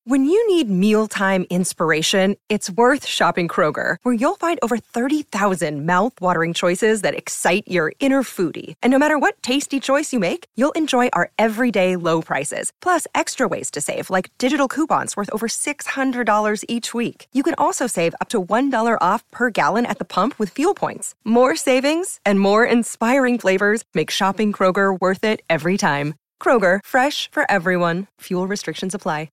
When you need mealtime inspiration, it's worth shopping Kroger, where you'll find over 30,000 mouth-watering choices that excite your inner foodie. And no matter what tasty choice you make, you'll enjoy our everyday low prices, plus extra ways to save, like digital coupons worth over $600 each week. You can also save up to $1 off per gallon at the pump with fuel points. More savings and more inspiring flavors make shopping Kroger worth it every time. Kroger, fresh for everyone. Fuel restrictions apply.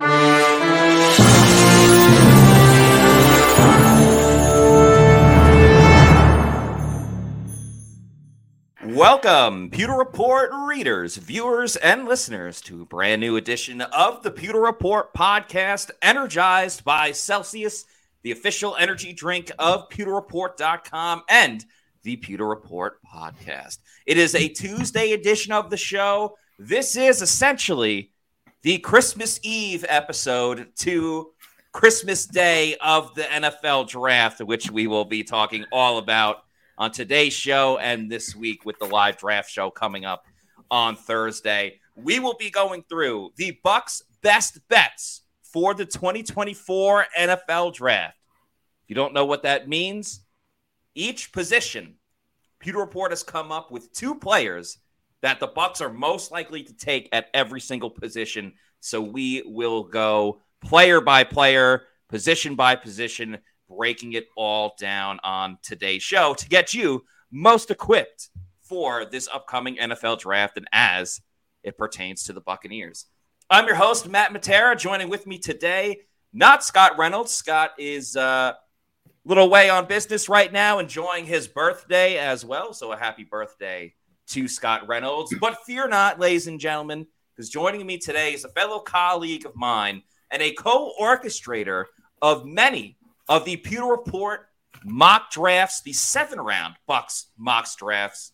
Welcome, Pewter Report readers, viewers, and listeners to a brand new edition of the Pewter Report podcast, energized by Celsius, the official energy drink of PewterReport.com and the Pewter Report podcast. It is a Tuesday edition of the show. This is essentially the Christmas Eve episode to Christmas Day of the NFL draft, which we will be talking all about on today's show and this week with the live draft show coming up on Thursday. We will be going through the Bucs' best bets for the 2024 NFL draft. If you don't know what that means, each position, Pewter Report has come up with two players that the Bucs are most likely to take at every single position. So we will go player by player, position by position, breaking it all down on today's show to get you most equipped for this upcoming NFL draft and as it pertains to the Buccaneers. I'm your host, Matt Matera. Joining with me today, not Scott Reynolds. Scott is a little away on business right now, enjoying his birthday as well. So a happy birthday to Scott Reynolds. But fear not, ladies and gentlemen, because joining me today is a fellow colleague of mine and a co-orchestrator of many of the Pewter Report mock drafts, the 7-round Bucs mock drafts,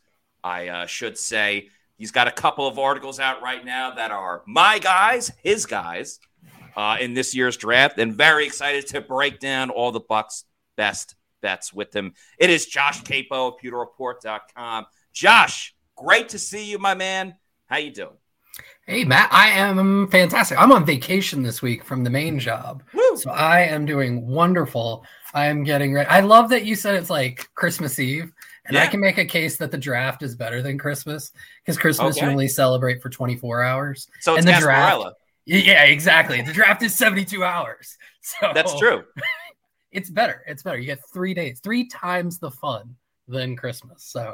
I should say. He's got a couple of articles out right now that are my guys, his guys, in this year's draft, and very excited to break down all the Bucs' best bets with him. It is Josh Capo of PewterReport.com. Josh, great to see you, my man. How you doing? Hey, Matt, I am fantastic. I'm on vacation this week from the main job. Woo! So I am doing wonderful. I am getting ready. I love that you said it's like Christmas Eve, and I can make a case that the draft is better than Christmas because Christmas you only celebrate for 24 hours. So it's the Gasparilla. Yeah, exactly. The draft is 72 hours. So that's true. It's better. It's better. You get 3 days, 3 times the fun than Christmas. So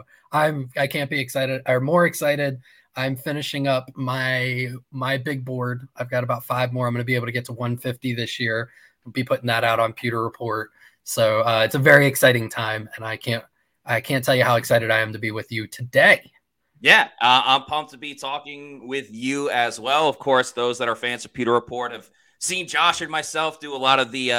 I can't be excited or more excited. I'm finishing up my big board. I've got about 5 more. I'm going to be able to get to 150 this year. I'll be putting that out on Pewter Report. So it's a very exciting time, and I can't tell you how excited I am to be with you today. Yeah, I'm pumped to be talking with you as well. Of course, those that are fans of Pewter Report have seen Josh and myself do a lot of the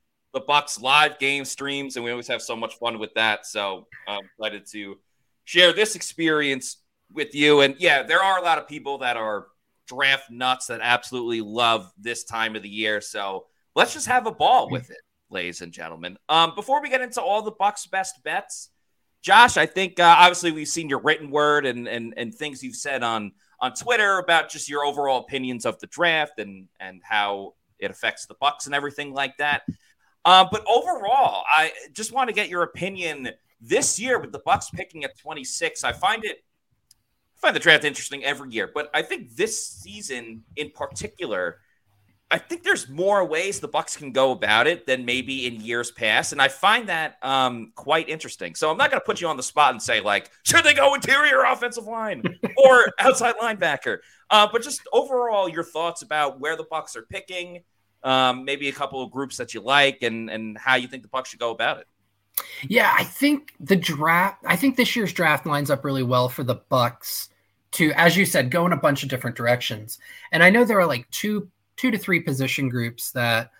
Bucs live game streams, and we always have so much fun with that. So I'm excited to share this experience with you. And yeah, there are a lot of people that are draft nuts that absolutely love this time of the year. So let's just have a ball with it, ladies and gentlemen. Before we get into all the Bucs' best bets, Josh, I think obviously we've seen your written word and things you've said on Twitter about just your overall opinions of the draft and how it affects the Bucs and everything like that. But overall, I just want to get your opinion this year with the Bucs picking at 26. I find the draft interesting every year, but I think this season in particular, I think there's more ways the Bucs can go about it than maybe in years past, and I find that quite interesting. So I'm not going to put you on the spot and say, like, should they go interior offensive line or outside linebacker? But just overall, your thoughts about where the Bucs are picking, maybe a couple of groups that you like, and how you think the Bucs should go about it. Yeah, I think this year's draft lines up really well for the Bucs to, as you said, go in a bunch of different directions. And I know there are like two to three position groups that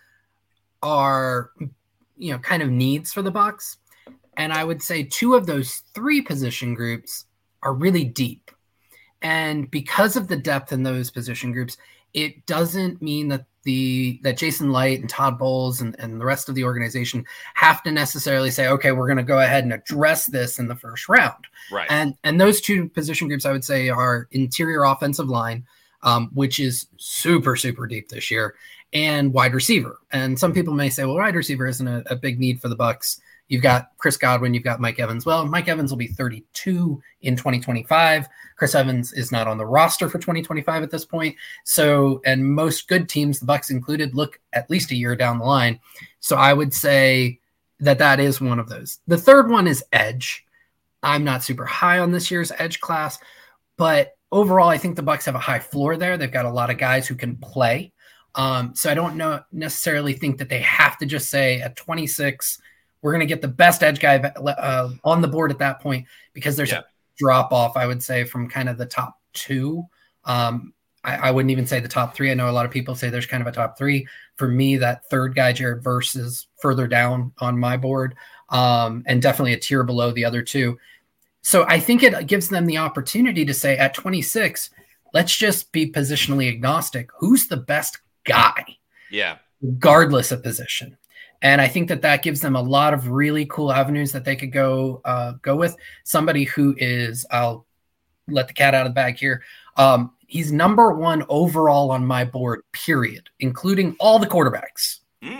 are, kind of needs for the Bucs. And I would say 2 of those 3 position groups are really deep. And because of the depth in those position groups, it doesn't mean that that Jason Light and Todd Bowles and the rest of the organization have to necessarily say, okay, we're going to go ahead and address this in the first round. Right. And those 2 position groups I would say are interior offensive line. which is super, super deep this year, and wide receiver. And some people may say, well, wide receiver isn't a big need for the Bucs. You've got Chris Godwin, you've got Mike Evans. Well, Mike Evans will be 32 in 2025. Chris Evans is not on the roster for 2025 at this point. So, and most good teams, the Bucs included, look at least a year down the line. So I would say that is one of those. The third one is edge. I'm not super high on this year's edge class, but overall, I think the Bucs have a high floor there. They've got a lot of guys who can play. So I don't necessarily think that they have to just say at 26, we're going to get the best edge guy on the board at that point, because there's a drop off, I would say, from kind of the top two. I wouldn't even say the top three. I know a lot of people say there's kind of a top three. For me, that third guy, Jared Verse, is further down on my board, and definitely a tier below the other two. So I think it gives them the opportunity to say at 26, let's just be positionally agnostic. Who's the best guy? Yeah. Regardless of position. And I think that gives them a lot of really cool avenues that they could go with. Somebody who is, I'll let the cat out of the bag here. He's number one overall on my board, period, including all the quarterbacks.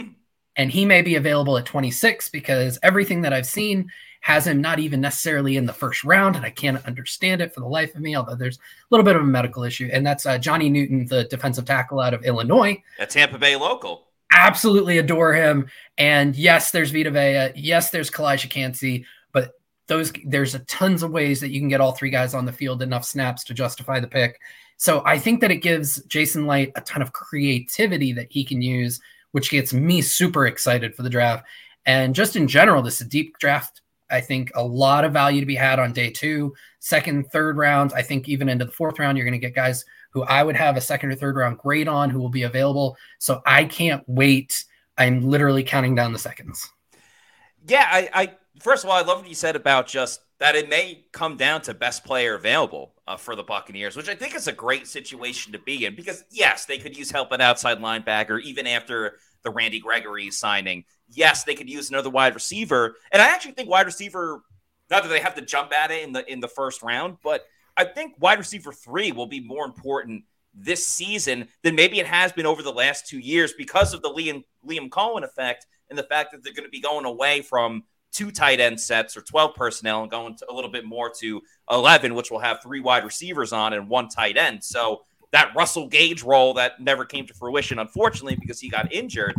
And he may be available at 26 because everything that I've seen has him not even necessarily in the first round, and I can't understand it for the life of me, although there's a little bit of a medical issue. And that's Johnny Newton, the defensive tackle out of Illinois. A Tampa Bay local. Absolutely adore him. And yes, there's Vita Vea. Yes, there's Kalijah Kancey. But there's tons of ways that you can get all three guys on the field, enough snaps to justify the pick. So I think that it gives Jason Licht a ton of creativity that he can use, which gets me super excited for the draft. And just in general, this is a deep draft. I think a lot of value to be had on day 2, second, third rounds. I think even into the fourth round, you're going to get guys who I would have a second or third round grade on who will be available. So I can't wait. I'm literally counting down the seconds. Yeah, I first of all, I love what you said about just that it may come down to best player available for the Buccaneers, which I think is a great situation to be in because, yes, they could use help at outside linebacker even after the Randy Gregory signing. Yes, they could use another wide receiver. And I actually think wide receiver, not that they have to jump at it in the first round, but I think wide receiver 3 will be more important this season than maybe it has been over the last 2 years because of the Liam Cohen effect and the fact that they're going to be going away from 2 tight end sets or 12 personnel and going to a little bit more to 11, which will have 3 wide receivers on and 1 tight end. So that Russell Gage role that never came to fruition, unfortunately, because he got injured.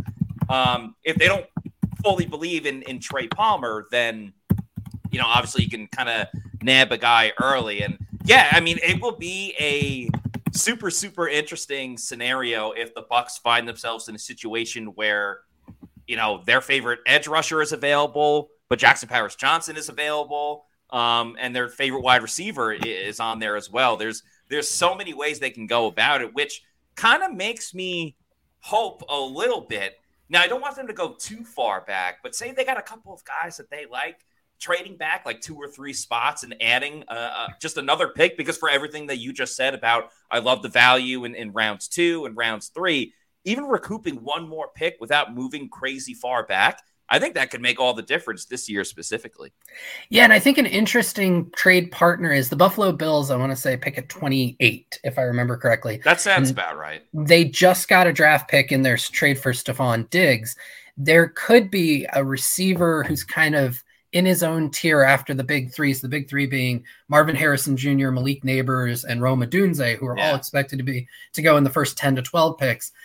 If they don't fully believe in Trey Palmer, then, obviously you can kind of nab a guy early. And yeah, I mean, it will be a super, super interesting scenario if the Bucs find themselves in a situation where, their favorite edge rusher is available, but Jackson Powers Johnson is available, and their favorite wide receiver is on there as well. There's so many ways they can go about it, which kind of makes me hope a little bit. Now, I don't want them to go too far back, but say they got a couple of guys that they like, trading back like 2 or 3 spots and adding just another pick, because for everything that you just said about, I love the value in rounds 2 and rounds 3, even recouping 1 more pick without moving crazy far back, I think that could make all the difference this year specifically. Yeah, and I think an interesting trade partner is the Buffalo Bills, I want to say pick at 28, if I remember correctly. That sounds about right. They just got a draft pick in their trade for Stephon Diggs. There could be a receiver who's kind of in his own tier after the big 3s, the big 3 being Marvin Harrison Jr., Malik Neighbors, and Rome Odunze, who are all expected to go in the first 10 to 12 picks.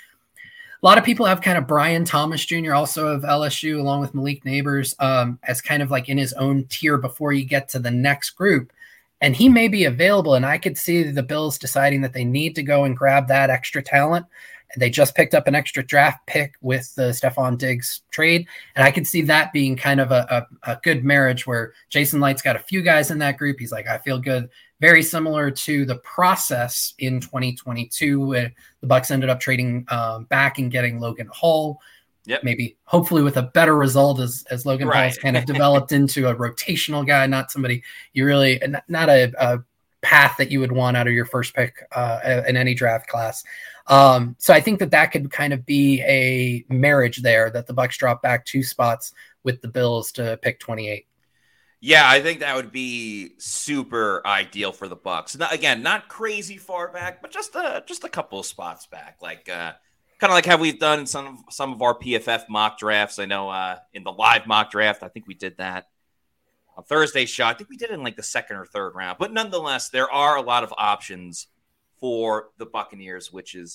A lot of people have kind of Brian Thomas Jr., also of LSU, along with Malik Neighbors, as kind of like in his own tier before you get to the next group. And he may be available, and I could see the Bills deciding that they need to go and grab that extra talent. They just picked up an extra draft pick with the Stephon Diggs trade, and I could see that being kind of a good marriage where Jason Light's got a few guys in that group. He's like, I feel good. Very similar to the process in 2022 where the Bucs ended up trading back and getting Logan Hall. Yep. Maybe hopefully with a better result as Logan Hall's kind of developed into a rotational guy, not somebody you really not a path that you would want out of your first pick in any draft class. So I think that could kind of be a marriage there that the Bucs drop back 2 spots with the Bills to pick 28. Yeah, I think that would be super ideal for the Bucks. Again, not crazy far back, but just a couple of spots back, like kind of like how we've done in some of our PFF mock drafts. I know in the live mock draft, I think we did that on Thursday's show. I think we did it in like the second or third round, but nonetheless, there are a lot of options for the Buccaneers, which is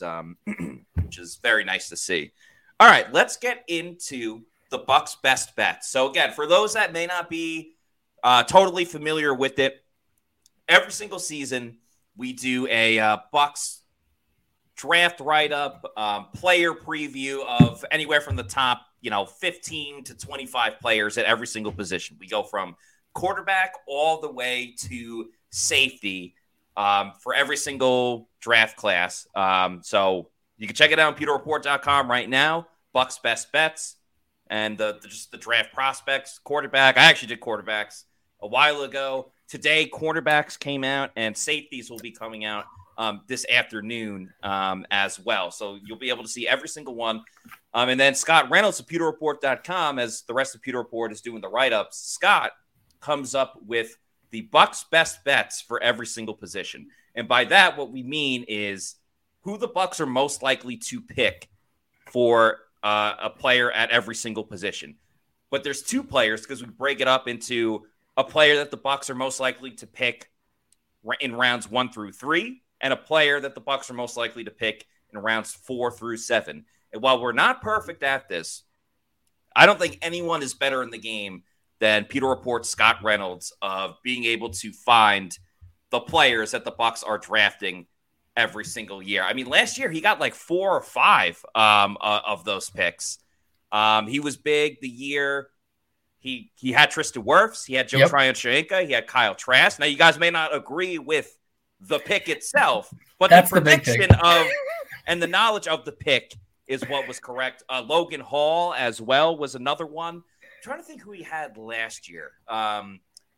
very nice to see. All right, let's get into the Bucks' best bets. So again, for those that may not be totally familiar with it, every single season we do a Bucks draft write-up, player preview of anywhere from the top, 15 to 25 players at every single position. We go from quarterback all the way to safety for every single draft class. So you can check it out on pewterreport.com right now. Bucks best bets and just the draft prospects. Quarterback. I actually did quarterbacks a while ago. Today, cornerbacks came out and safeties will be coming out this afternoon as well. So you'll be able to see every single one. And then Scott Reynolds of pewterreport.com, as the rest of Pewter Report is doing the write-ups, Scott comes up with the Bucks best bets for every single position. And by that, what we mean is who the Bucks are most likely to pick for a player at every single position. But there's two players because we break it up into a player that the Bucks are most likely to pick in rounds 1 through 3 and a player that the Bucks are most likely to pick in rounds 4 through 7. And while we're not perfect at this, I don't think anyone is better in the game than Pewter Report's Scott Reynolds of being able to find the players that the Bucks are drafting every single year. I mean, last year he got like 4 or 5 of those picks. He was big the year he had Tristan Wirfs, he had Joe Tryon-Shoyinka, he had Kyle Trask. Now, you guys may not agree with the pick itself, but the prediction of and the knowledge of the pick is what was correct. Logan Hall as well was another one. I'm trying to think who he had last year. I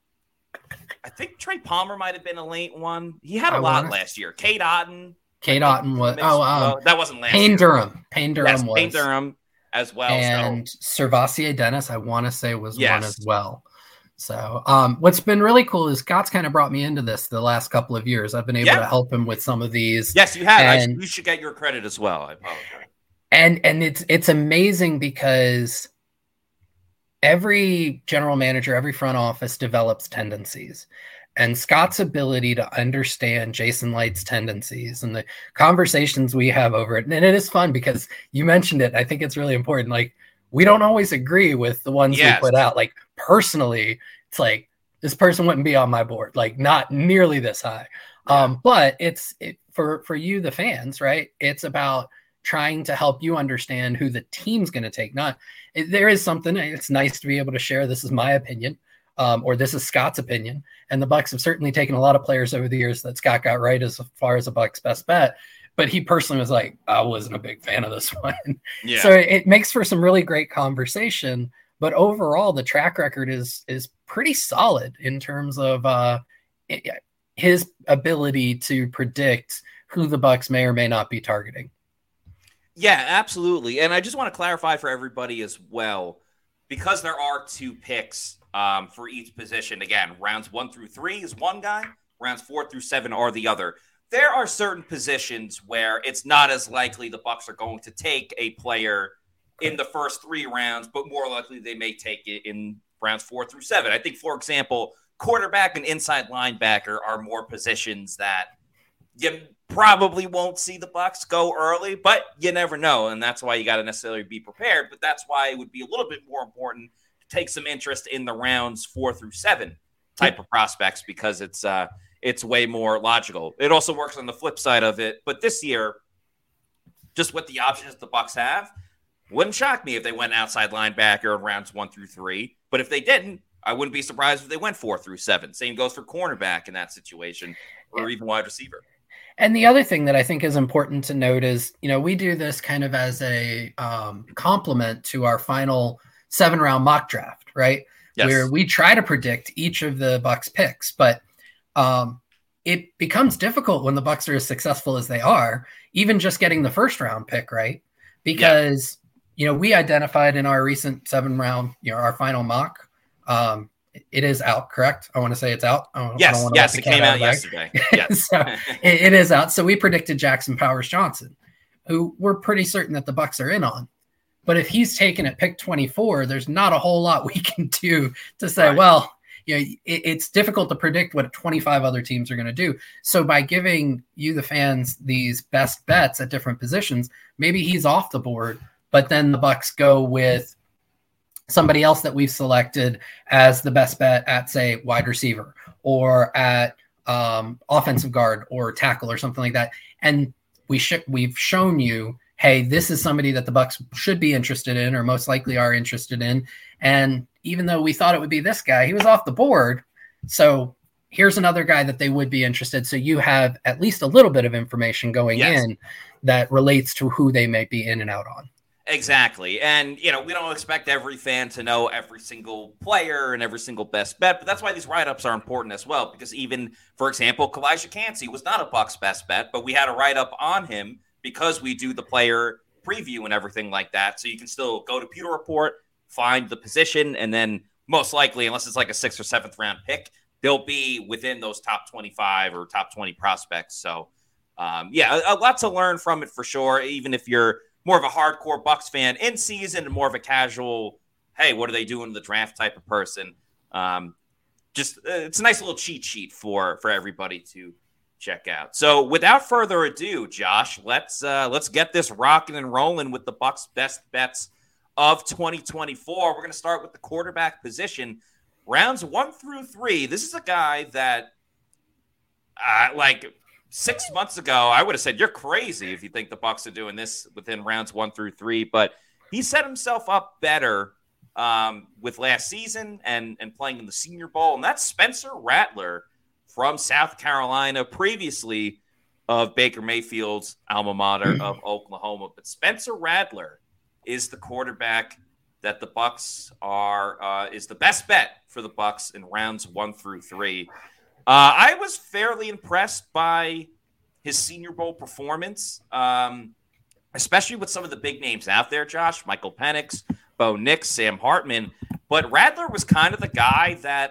think Trey Palmer might have been a late one. He had a lot last year. Cade Otton. Cade Otton was. That wasn't last year. Durham. Payne Durham was. Payne Durham as well. And Servassier Dennis, I want to say, was one as well. So what's been really cool is Scott's kind of brought me into this the last couple of years. I've been able to help him with some of these. Yes, you have. You should get your credit as well. I apologize. And it's amazing because every general manager, every front office develops tendencies. And Scott's ability to understand Jason Licht's tendencies and the conversations we have over it. And it is fun because you mentioned it. I think it's really important. Like, we don't always agree with the ones we put out. Like, personally, it's like, this person wouldn't be on my board, like not nearly this high. But for you, the fans, right? It's about trying to help you understand who the team's going to take. There is something, it's nice to be able to share, this is my opinion, or this is Scott's opinion. And the Bucks have certainly taken a lot of players over the years that Scott got right as far as a Bucks best bet. But he personally was like, I wasn't a big fan of this one. Yeah. So it makes for some really great conversation. But overall, the track record is pretty solid in terms of his ability to predict who the Bucks may or may not be targeting. Yeah, absolutely. And I just want to clarify for everybody as well, because there are 2 picks for each position. Again, rounds 1 through 3 is one guy, rounds 4 through 7 are the other. There are certain positions where it's not as likely the Bucks are going to take a player in the first 3 rounds, but more likely they may take it in rounds 4 through 7. I think, for example, quarterback and inside linebacker are more positions that you probably won't see the Bucks go early, but you never know, and that's why you got to necessarily be prepared. But that's why it would be a little bit more important to take some interest in the rounds 4 through 7 type of prospects, because it's way more logical. It also works on the flip side of it. But this year, just with the options the Bucks have, wouldn't shock me if they went outside linebacker in rounds 1 through 3. But if they didn't, I wouldn't be surprised if they went 4 through 7. Same goes for cornerback in that situation, or even wide receiver. And the other thing that I think is important to note is, we do this kind of as a complement to our final 7-round mock draft, right? Yes. Where we try to predict each of the Bucks picks, but it becomes difficult when the Bucks are as successful as they are, even just getting the first round pick, right? Because, we identified in our recent 7-round, our final mock, it is out, correct? I want to say it's out. Yes, it came out yesterday. Yes. So it is out. So we predicted Jackson Powers Johnson, who we're pretty certain that the Bucks are in on. But if he's taken at pick 24, there's not a whole lot we can do to say, right. Well, it's difficult to predict what 25 other teams are going to do. So by giving you, the fans, these best bets at different positions, maybe he's off the board, but then the Bucks go with somebody else that we've selected as the best bet at, say, wide receiver or at offensive guard or tackle or something like that. And we've shown you, hey, this is somebody that the Bucks should be interested in or most likely are interested in. And even though we thought it would be this guy, he was off the board. So here's another guy that they would be interested. So you have at least a little bit of information going in that relates to who they may be in and out on. Exactly. And, we don't expect every fan to know every single player and every single best bet, but that's why these write-ups are important as well. Because even, for example, Kalijah Kancey was not a Bucks best bet, but we had a write-up on him because we do the player preview and everything like that. So you can still go to Pewter Report, find the position, and then most likely, unless it's like a 6th or 7th round pick, they'll be within those top 25 or top 20 prospects. So, a lot to learn from it for sure, even if you're more of a hardcore Bucks fan in season and more of a casual, hey, what are they doing in the draft type of person. It's a nice little cheat sheet for everybody to check out. So without further ado, Josh, let's get this rocking and rolling with the Bucks' best bets of 2024. We're going to start with the quarterback position. Rounds 1 through 3. This is a guy that, 6 months ago, I would have said you're crazy if you think the Bucks are doing this within rounds 1 through 3. But he set himself up better with last season and playing in the Senior Bowl, and that's Spencer Rattler from South Carolina, previously of Baker Mayfield's alma mater of Oklahoma. But Spencer Rattler is the quarterback that the Bucks is the best bet for the Bucks in rounds 1 through 3. I was fairly impressed by his Senior Bowl performance, especially with some of the big names out there, Josh, Michael Penix, Bo Nix, Sam Hartman. But Rattler was kind of the guy that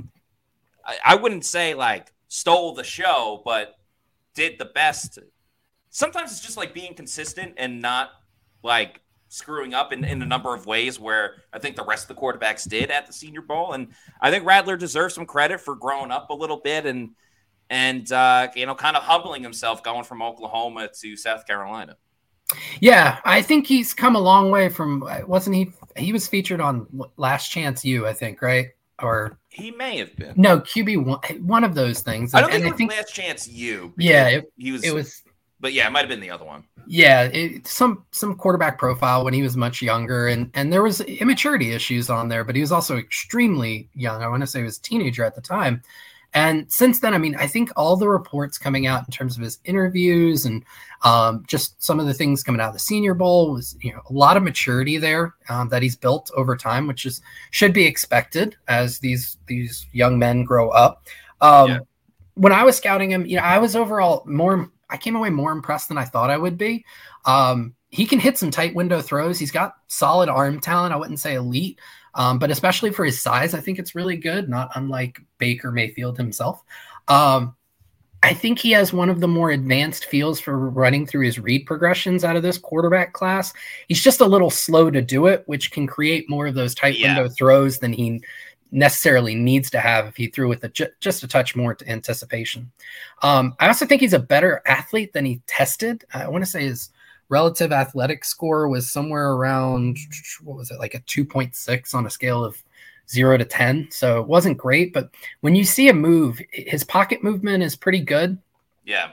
I wouldn't say stole the show, but did the best. Sometimes it's just being consistent and not screwing up in a number of ways where I think the rest of the quarterbacks did at the Senior Bowl. And I think Rattler deserves some credit for growing up a little bit and kind of humbling himself going from Oklahoma to South Carolina. Yeah, I think he's come a long way from, wasn't he? He was featured on Last Chance U, I think, right? Or he may have been. No, QB, one of those things. I don't think it was Last Chance U. Yeah, it was. But yeah, it might have been the other one. Yeah, some quarterback profile when he was much younger, and there was immaturity issues on there, but he was also extremely young. I want to say he was a teenager at the time. And since then, I think all the reports coming out in terms of his interviews and just some of the things coming out of the Senior Bowl was, a lot of maturity there that he's built over time, which should be expected as these young men grow up. When I was scouting him, I was overall I came away more impressed than I thought I would be. He can hit some tight window throws. He's got solid arm talent. I wouldn't say elite, but especially for his size, I think it's really good, not unlike Baker Mayfield himself. I think he has one of the more advanced feels for running through his read progressions out of this quarterback class. He's just a little slow to do it, which can create more of those tight window throws than he necessarily needs to have if he threw with just a touch more to anticipation. I also think he's a better athlete than he tested. I want to say his relative athletic score was somewhere around, what was it, a 2.6 on a scale of 0 to 10. So it wasn't great, but when you see him move, his pocket movement is pretty good. Yeah.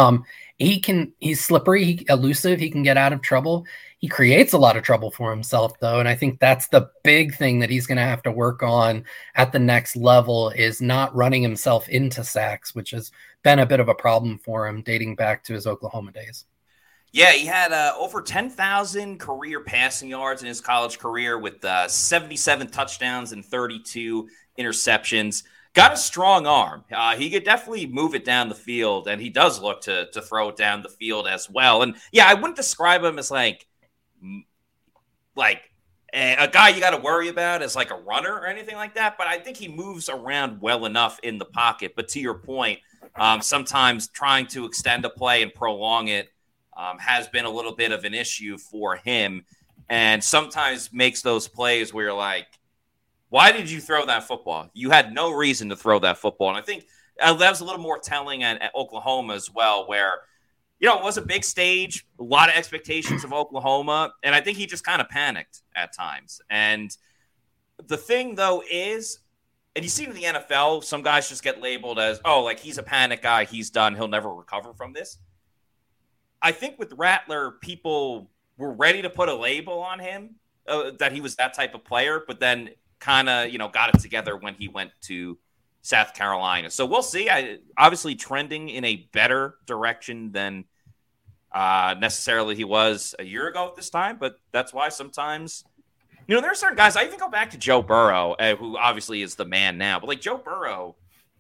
He's slippery, elusive. He can get out of trouble. He creates a lot of trouble for himself, though. And I think that's the big thing that he's going to have to work on at the next level is not running himself into sacks, which has been a bit of a problem for him dating back to his Oklahoma days. Yeah, he had over 10,000 career passing yards in his college career with 77 touchdowns and 32 interceptions. Got a strong arm. He could definitely move it down the field, and he does look to throw it down the field as well. And yeah, I wouldn't describe him as like a guy you got to worry about as like a runner or anything like that, but I think he moves around well enough in the pocket. But to your point, sometimes trying to extend a play and prolong it has been a little bit of an issue for him, and sometimes makes those plays where you're like, why did you throw that football? You had no reason to throw that football. And I think that was a little more telling at Oklahoma as well, where, you know, it was a big stage, a lot of expectations of Oklahoma, and I think he just kind of panicked at times. And the thing, though, is, and you see in the NFL, some guys just get labeled as, oh, like he's a panic guy, he's done, he'll never recover from this. I think with Rattler, people were ready to put a label on him, that he was that type of player, but then kind of, you know, got it together when he went to South Carolina. So we'll see. Obviously trending in a better direction than necessarily he was a year ago at this time, but that's why sometimes, you know, there are certain guys. I even go back to Joe Burrow, who obviously is the man now, but like Joe Burrow,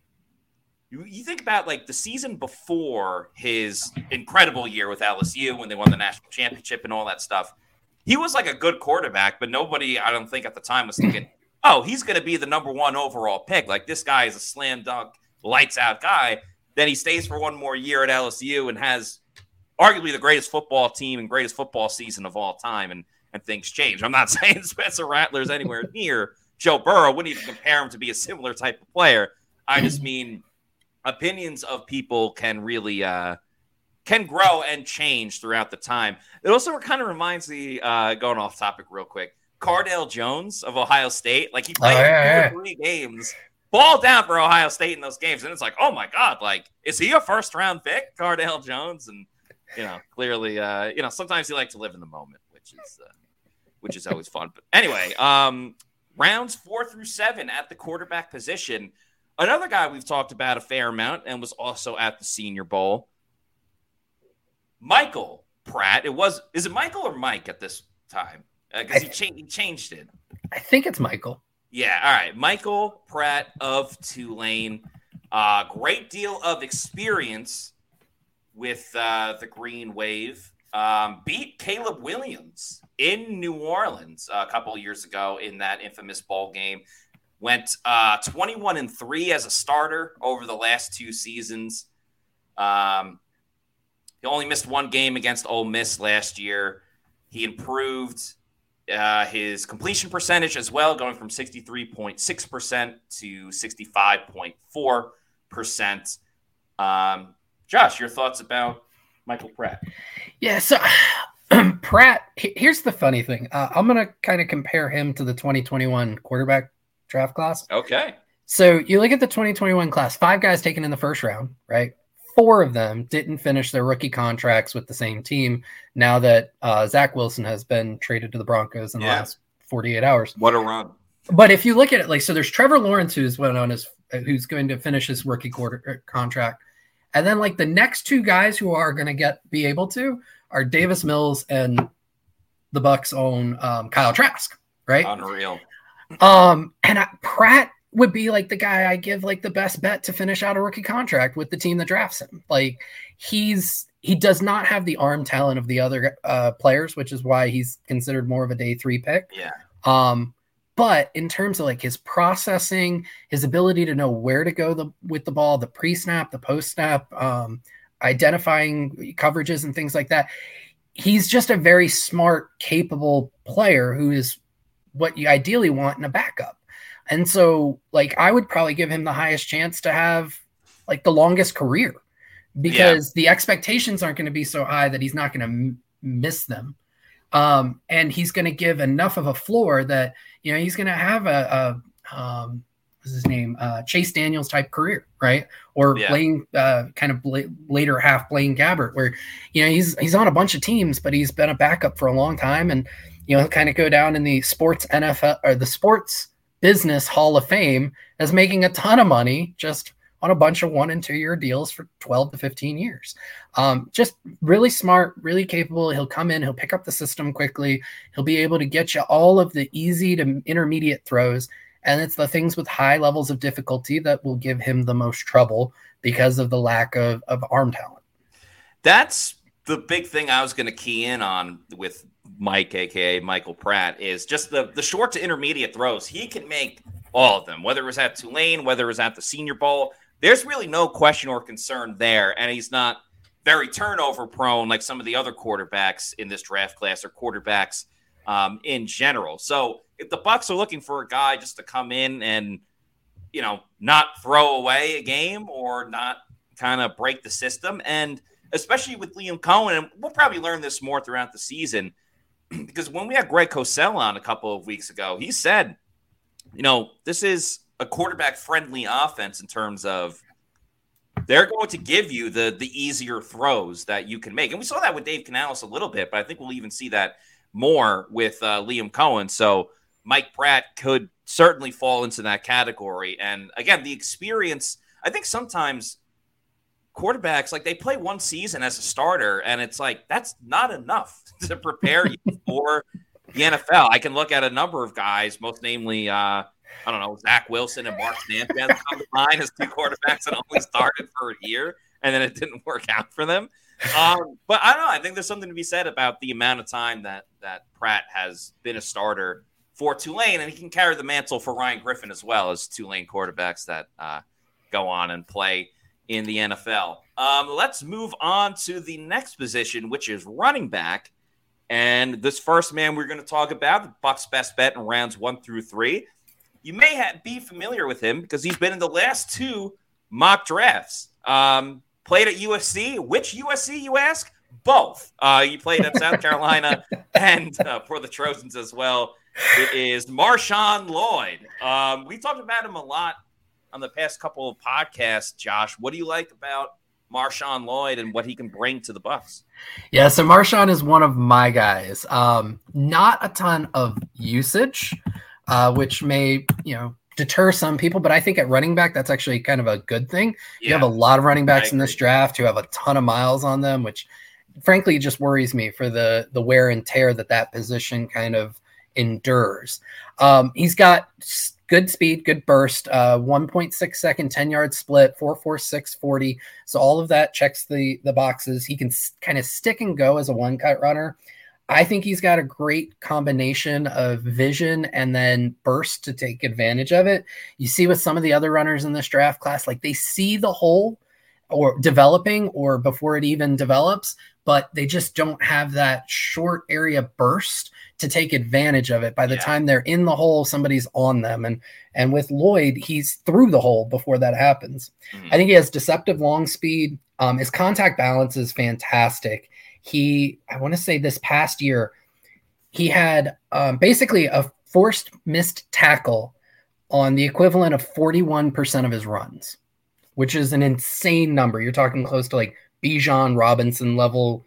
you think about like the season before his incredible year with LSU when they won the national championship and all that stuff. He was like a good quarterback, but nobody, I don't think at the time, was thinking, oh, he's going to be the number one overall pick. Like, this guy is a slam dunk, lights out guy. Then he stays for one more year at LSU and has arguably the greatest football team and greatest football season of all time. And things change. I'm not saying Spencer Rattler's anywhere near Joe Burrow. Wouldn't even compare him to be a similar type of player. I just mean opinions of people can really can grow and change throughout the time. It also kind of reminds me, going off topic real quick, Cardale Jones of Ohio State. Like, he played 3 games, ball down for Ohio State in those games. And it's like, oh my God, like, is he a first round pick, Cardale Jones? And, you know, clearly, you know, sometimes you like to live in the moment, which is always fun. But anyway, rounds 4 through 7 at the quarterback position. Another guy we've talked about a fair amount and was also at the Senior Bowl, Michael Pratt. Is it Michael or Mike at this time? Because he changed it. I think it's Michael. Yeah, all right. Michael Pratt of Tulane. Great deal of experience with the Green Wave. Beat Caleb Williams in New Orleans a couple of years ago in that infamous bowl game. Went 21-3 as a starter over the last 2 seasons. He only missed 1 game against Ole Miss last year. He improved his completion percentage as well, going from 63.6% to 65.4%. Josh, your thoughts about Michael Pratt? Yeah, so Pratt, here's the funny thing. I'm going to kind of compare him to the 2021 quarterback draft class. Okay. So you look at the 2021 class, 5 guys taken in the first round, right? 4 of them didn't finish their rookie contracts with the same team now that Zach Wilson has been traded to the Broncos in the last 48 hours. What a run. But if you look at it, like, so there's Trevor Lawrence who's going to finish his rookie contract. And then, like, the next 2 guys who are going to be able to are Davis Mills and the Bucs' own Kyle Trask, right? Unreal. Pratt would be like the guy I give like the best bet to finish out a rookie contract with the team that drafts him. Like, he does not have the arm talent of the other players, which is why he's considered more of a day 3 pick. Yeah. But in terms of like his processing, his ability to know where to go with the ball, the pre-snap, the post-snap, identifying coverages and things like that, he's just a very smart, capable player who is what you ideally want in a backup. And so, like, I would probably give him the highest chance to have like the longest career, because the expectations aren't going to be so high that he's not going to miss them. And he's going to give enough of a floor that, you know, he's going to have what's his name? Chase Daniels type career, right? Or playing kind of later half Blaine Gabbert, where, you know, he's on a bunch of teams, but he's been a backup for a long time. And, you know, he'll kind of go down in the sports NFL or the sports business Hall of Fame as making a ton of money just on a bunch of 1- and 2-year deals for 12 to 15 years. Just really smart, really capable. He'll come in, he'll pick up the system quickly. He'll be able to get you all of the easy to intermediate throws. And it's the things with high levels of difficulty that will give him the most trouble because of the lack of arm talent. That's the big thing I was going to key in on with Mike, aka Michael Pratt, is just the short to intermediate throws. He can make all of them, whether it was at Tulane, whether it was at the Senior Bowl. There's really no question or concern there, and he's not very turnover prone like some of the other quarterbacks in this draft class, or quarterbacks in general. So if the Bucs are looking for a guy just to come in and, you know, not throw away a game or not kind of break the system, and especially with Liam Cohen, and we'll probably learn this more throughout the season, because when we had Greg Cosell on a couple of weeks ago, he said, you know, this is a quarterback-friendly offense in terms of they're going to give you the easier throws that you can make. And we saw that with Dave Canales a little bit, but I think we'll even see that more with Liam Cohen. So Mike Pratt could certainly fall into that category. And again, the experience, I think sometimes quarterbacks, like, they play one season as a starter, and it's like, that's not enough to prepare you for the NFL. I can look at a number of guys, most namely, I don't know, Zach Wilson and Mark Sanchez come to mind as two quarterbacks that only started for a year, and then it didn't work out for them. But I don't know. I think there's something to be said about the amount of time that Pratt has been a starter for Tulane, and he can carry the mantle for Ryan Griffin as well, as Tulane quarterbacks that go on and play in the NFL. Let's move on to the next position, which is running back. And this first man we're going to talk about, the Bucs' best bet in rounds 1 through 3. You may be familiar with him because he's been in the last 2 mock drafts. Played at USC. Which USC, you ask? Both. He played at South Carolina and for the Trojans as well. It is Marshawn Lloyd. We talked about him a lot on the past couple of podcasts, Josh. What do you like about Marshawn Lloyd and what he can bring to the Bucs? Yeah, so Marshawn is one of my guys. Not a ton of usage, which may, deter some people, but I think at running back, that's actually kind of a good thing. Yeah, you have a lot of running backs in this draft who have a ton of miles on them, which frankly just worries me for the wear and tear that position kind of endures. He's got good speed, good burst, 1.6 second, 10-yard split, 4.46 40. So all of that checks the boxes. He can kind of stick and go as a one-cut runner. I think he's got a great combination of vision and then burst to take advantage of it. You see with some of the other runners in this draft class, like they see the hole or developing or before it even develops, but they just don't have that short area burst to take advantage of it. By the time they're in the hole, somebody's on them. And with Lloyd, he's through the hole before that happens. Mm-hmm. I think he has deceptive long speed. His contact balance is fantastic. I want to say this past year, he had basically a forced missed tackle on the equivalent of 41% of his runs, which is an insane number. You're talking close to like Bijan Robinson level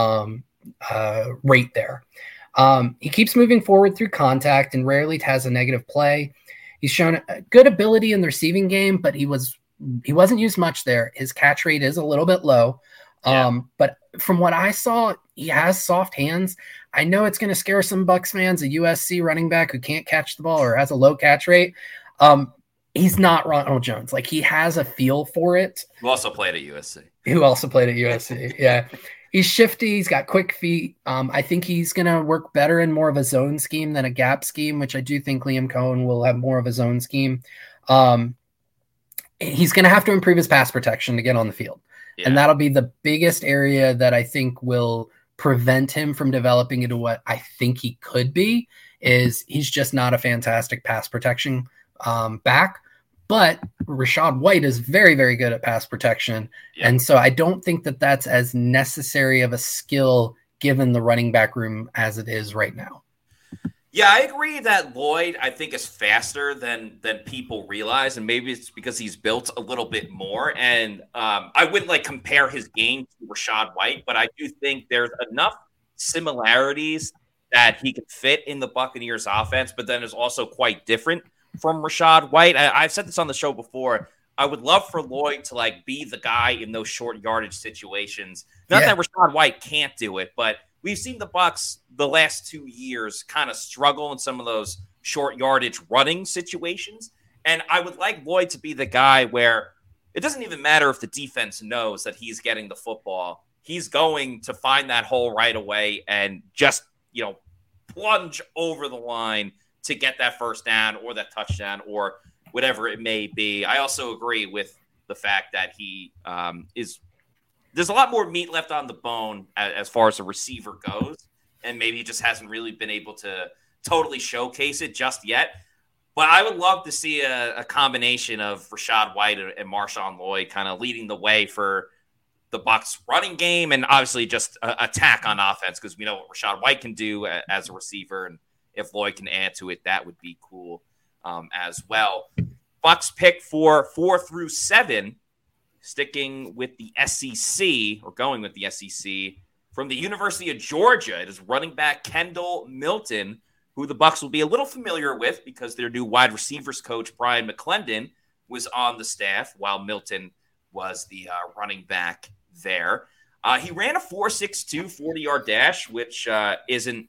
rate there. He keeps moving forward through contact and rarely has a negative play. He's shown a good ability in the receiving game, but he wasn't used much there. His catch rate is a little bit low. But from what I saw, he has soft hands. I know it's going to scare some Bucs fans, a USC running back who can't catch the ball or has a low catch rate. He's not Ronald Jones. Like, he has a feel for it. Who also played at USC. Yeah. He's shifty. He's got quick feet. I think he's going to work better in more of a zone scheme than a gap scheme, which I do think Liam Cohen will have more of a zone scheme. He's going to have to improve his pass protection to get on the field. Yeah. And that'll be the biggest area that I think will prevent him from developing into what I think he could be. Is he's just not a fantastic pass protection back. But Rachaad White is very, very good at pass protection. Yeah. And so I don't think that's as necessary of a skill given the running back room as it is right now. Yeah, I agree that Lloyd, I think, is faster than people realize, and maybe it's because he's built a little bit more. And I wouldn't compare his game to Rachaad White, but I do think there's enough similarities that he can fit in the Buccaneers offense, but then is also quite different from Rachaad White. I've said this on the show before. I would love for Lloyd to be the guy in those short yardage situations. Not that Rachaad White can't do it, but we've seen the Bucs the last 2 years kind of struggle in some of those short yardage running situations. And I would like Lloyd to be the guy where it doesn't even matter if the defense knows that he's getting the football. He's going to find that hole right away and just plunge over the line to get that first down or that touchdown or whatever it may be. I also agree with the fact that he there's a lot more meat left on the bone as far as a receiver goes, and maybe he just hasn't really been able to totally showcase it just yet. But I would love to see a combination of Rachaad White and Marshawn Lloyd kind of leading the way for the Bucs running game, and obviously just attack on offense, because we know what Rachaad White can do as a receiver, and if Lloyd can add to it, that would be cool as well. Bucs pick for 4 through 7, sticking with the SEC, or going with the SEC, from the University of Georgia. It is running back Kendall Milton, who the Bucs will be a little familiar with because their new wide receivers coach, Brian McClendon, was on the staff while Milton was the running back there. He ran a 4.62 40-yard dash, which isn't,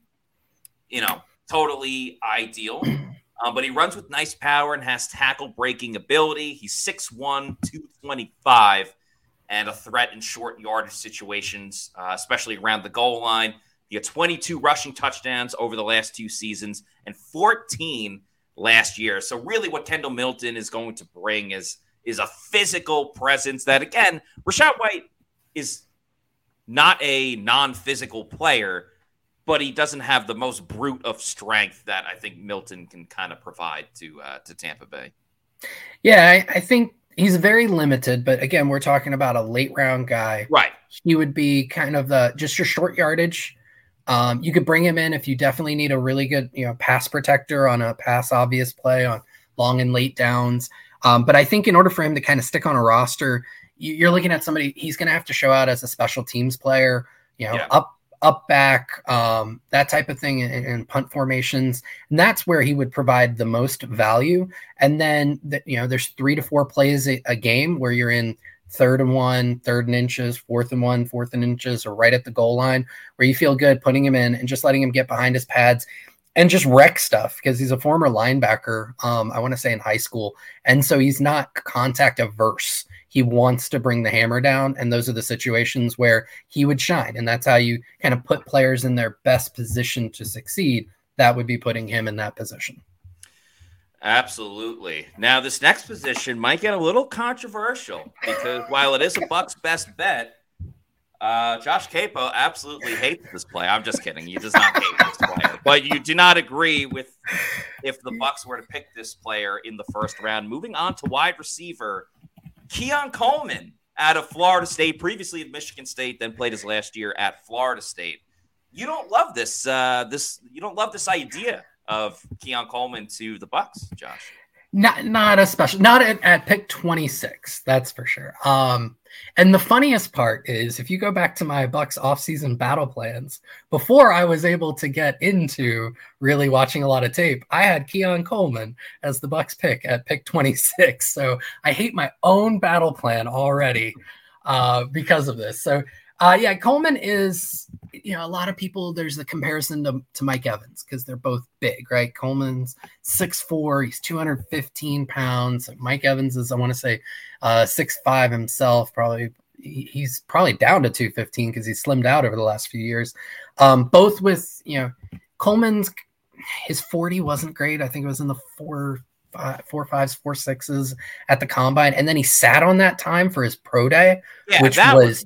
totally ideal. But he runs with nice power and has tackle-breaking ability. He's 6'1", 225, and a threat in short yardage situations, especially around the goal line. He had 22 rushing touchdowns over the last 2 seasons and 14 last year. So really what Kendall Milton is going to bring is a physical presence that, again, Rachaad White is not a non-physical player, but he doesn't have the most brute of strength that I think Milton can kind of provide to Tampa Bay. Yeah, I think he's very limited, but again, we're talking about a late round guy. Right. He would be kind of just your short yardage. You could bring him in if you definitely need a really good, pass protector on a pass obvious play on long and late downs. But I think in order for him to kind of stick on a roster, you're looking at somebody, he's going to have to show out as a special teams player, up back, that type of thing in punt formations. And that's where he would provide the most value. And then, there's 3 to 4 plays a game where you're in 3rd and 1, 3rd and inches, 4th and 1, 4th and inches, or right at the goal line where you feel good putting him in and just letting him get behind his pads and just wreck stuff, because he's a former linebacker, I want to say in high school. And so he's not contact averse. He wants to bring the hammer down, and those are the situations where he would shine. And that's how you kind of put players in their best position to succeed. That would be putting him in that position. Absolutely. Now, this next position might get a little controversial because while it is a Bucs best bet, Josh Capo absolutely hates this play. I'm just kidding. He does not hate this player. But you do not agree with if the Bucs were to pick this player in the first round. Moving on to wide receiver, Keon Coleman out of Florida State, previously at Michigan State, then played his last year at Florida State. You don't love this you don't love this idea of Keon Coleman to the Bucs, Josh. Not especially, not at pick 26, that's for sure. And the funniest part is, if you go back to my Bucs offseason battle plans, before I was able to get into really watching a lot of tape, I had Keon Coleman as the Bucs pick at pick 26. So I hate my own battle plan already because of this. So Coleman is, a lot of people, there's the comparison to Mike Evans because they're both big, right? Coleman's 6'4", he's 215 pounds. Mike Evans is, I want to say, 6'5" himself. He's probably down to 215 because he's slimmed out over the last few years. Both with, Coleman's, his 40 wasn't great. I think it was in the 4.5s, 4.6s at the combine. And then he sat on that time for his pro day, which was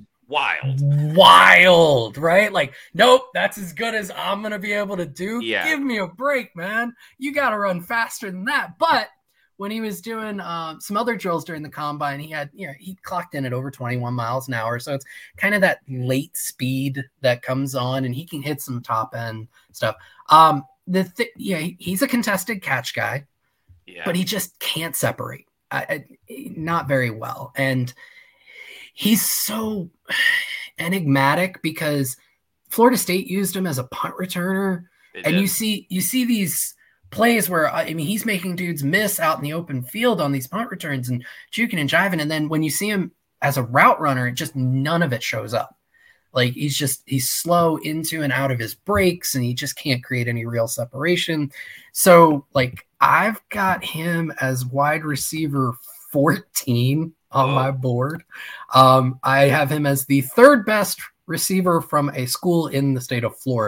wild, right? Like, nope, that's as good as I'm gonna be able to do. Give me a break, man. You got to run faster than that. But when he was doing some other drills during the combine, he had, he clocked in at over 21 miles an hour. So it's kind of that late speed that comes on, and he can hit some top end stuff. He's a contested catch guy, but he just can't separate, not very well. And he's so enigmatic because Florida State used him as a punt returner. You see these plays where, he's making dudes miss out in the open field on these punt returns and juking and jiving. And then when you see him as a route runner, none of it shows up. Like, he's slow into and out of his breaks, and he just can't create any real separation. So, I've got him as wide receiver 14 on my board. I have him as the 3rd best receiver from a school in the state of Florida.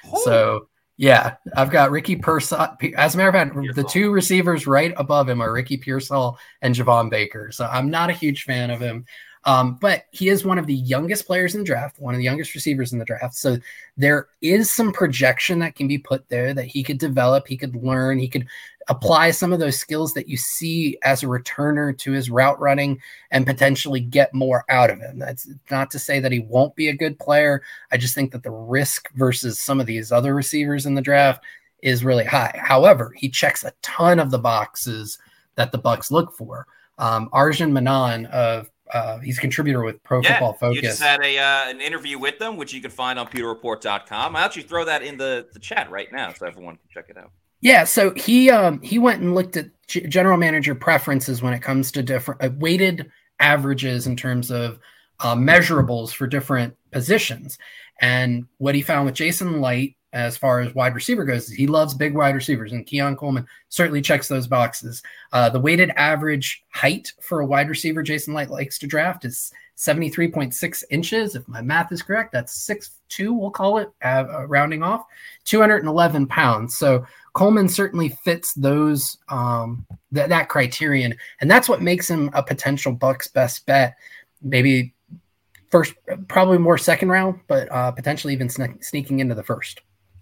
So yeah, I've got Ricky Pearsall. As a matter of fact, the two receivers right above him are Ricky Pearsall and Javon Baker. So I'm not a huge fan of him. But he is one of the youngest players in the draft, one of the youngest receivers in the draft. So there is some projection that can be put there that he could develop, he could learn, he could apply some of those skills that you see as a returner to his route running and potentially get more out of him. That's not to say that he won't be a good player. I just think that the risk versus some of these other receivers in the draft is really high. However, he checks a ton of the boxes that the Bucs look for. Arjun Manan he's a contributor with Pro Football Focus. You just had an interview with them, which you can find on PewterReport.com. I'll actually throw that in the chat right now so everyone can check it out. Yeah, so he went and looked at general manager preferences when it comes to different weighted averages in terms of measurables for different positions. And what he found with Jason Light as far as wide receiver goes, he loves big wide receivers, and Keon Coleman certainly checks those boxes. The weighted average height for a wide receiver Jason Light likes to draft is 73.6 inches. If my math is correct, that's 6'2", we'll call it, rounding off, 211 pounds. So Coleman certainly fits those that criterion, and that's what makes him a potential Bucs best bet. Maybe first, probably more second round, but potentially even sneaking into the first.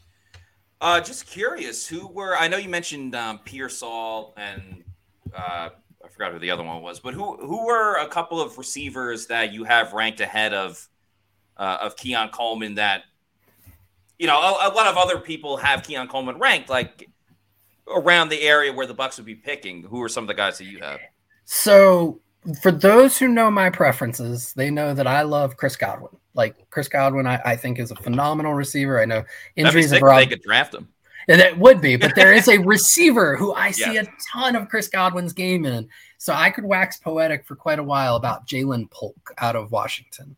Just curious, I know you mentioned Pearsall and I forgot who the other one was, but who were a couple of receivers that you have ranked ahead of Keon Coleman that, a lot of other people have Keon Coleman ranked like around the area where the Bucs would be picking? Who are some of the guys that you have? So for those who know my preferences, they know that I love Chris Godwin. Like Chris Godwin, I think is a phenomenal receiver. I know injuries have robbed. They could draft him. And that would be, but there is a receiver who I see a ton of Chris Godwin's game in. So I could wax poetic for quite a while about Jalen Polk out of Washington.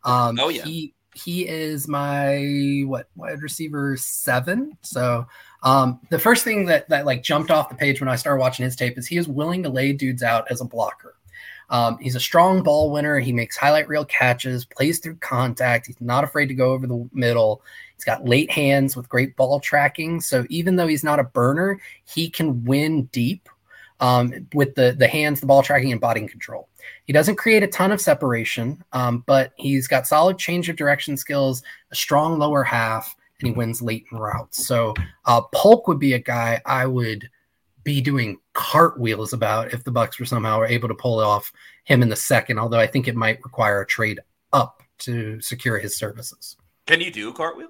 He is my wide receiver 7. So the first thing that like jumped off the page when I started watching his tape is he is willing to lay dudes out as a blocker. He's a strong ball winner. He makes highlight reel catches, plays through contact. He's not afraid to go over the middle. He's got late hands with great ball tracking. So even though he's not a burner, he can win deep with the hands, the ball tracking, and body control. He doesn't create a ton of separation, but he's got solid change of direction skills, a strong lower half, and he wins late in routes. So Polk would be a guy I would be doing cartwheels about if the Bucs were somehow able to pull off him in the second, although I think it might require a trade up to secure his services. Can you do a cartwheel?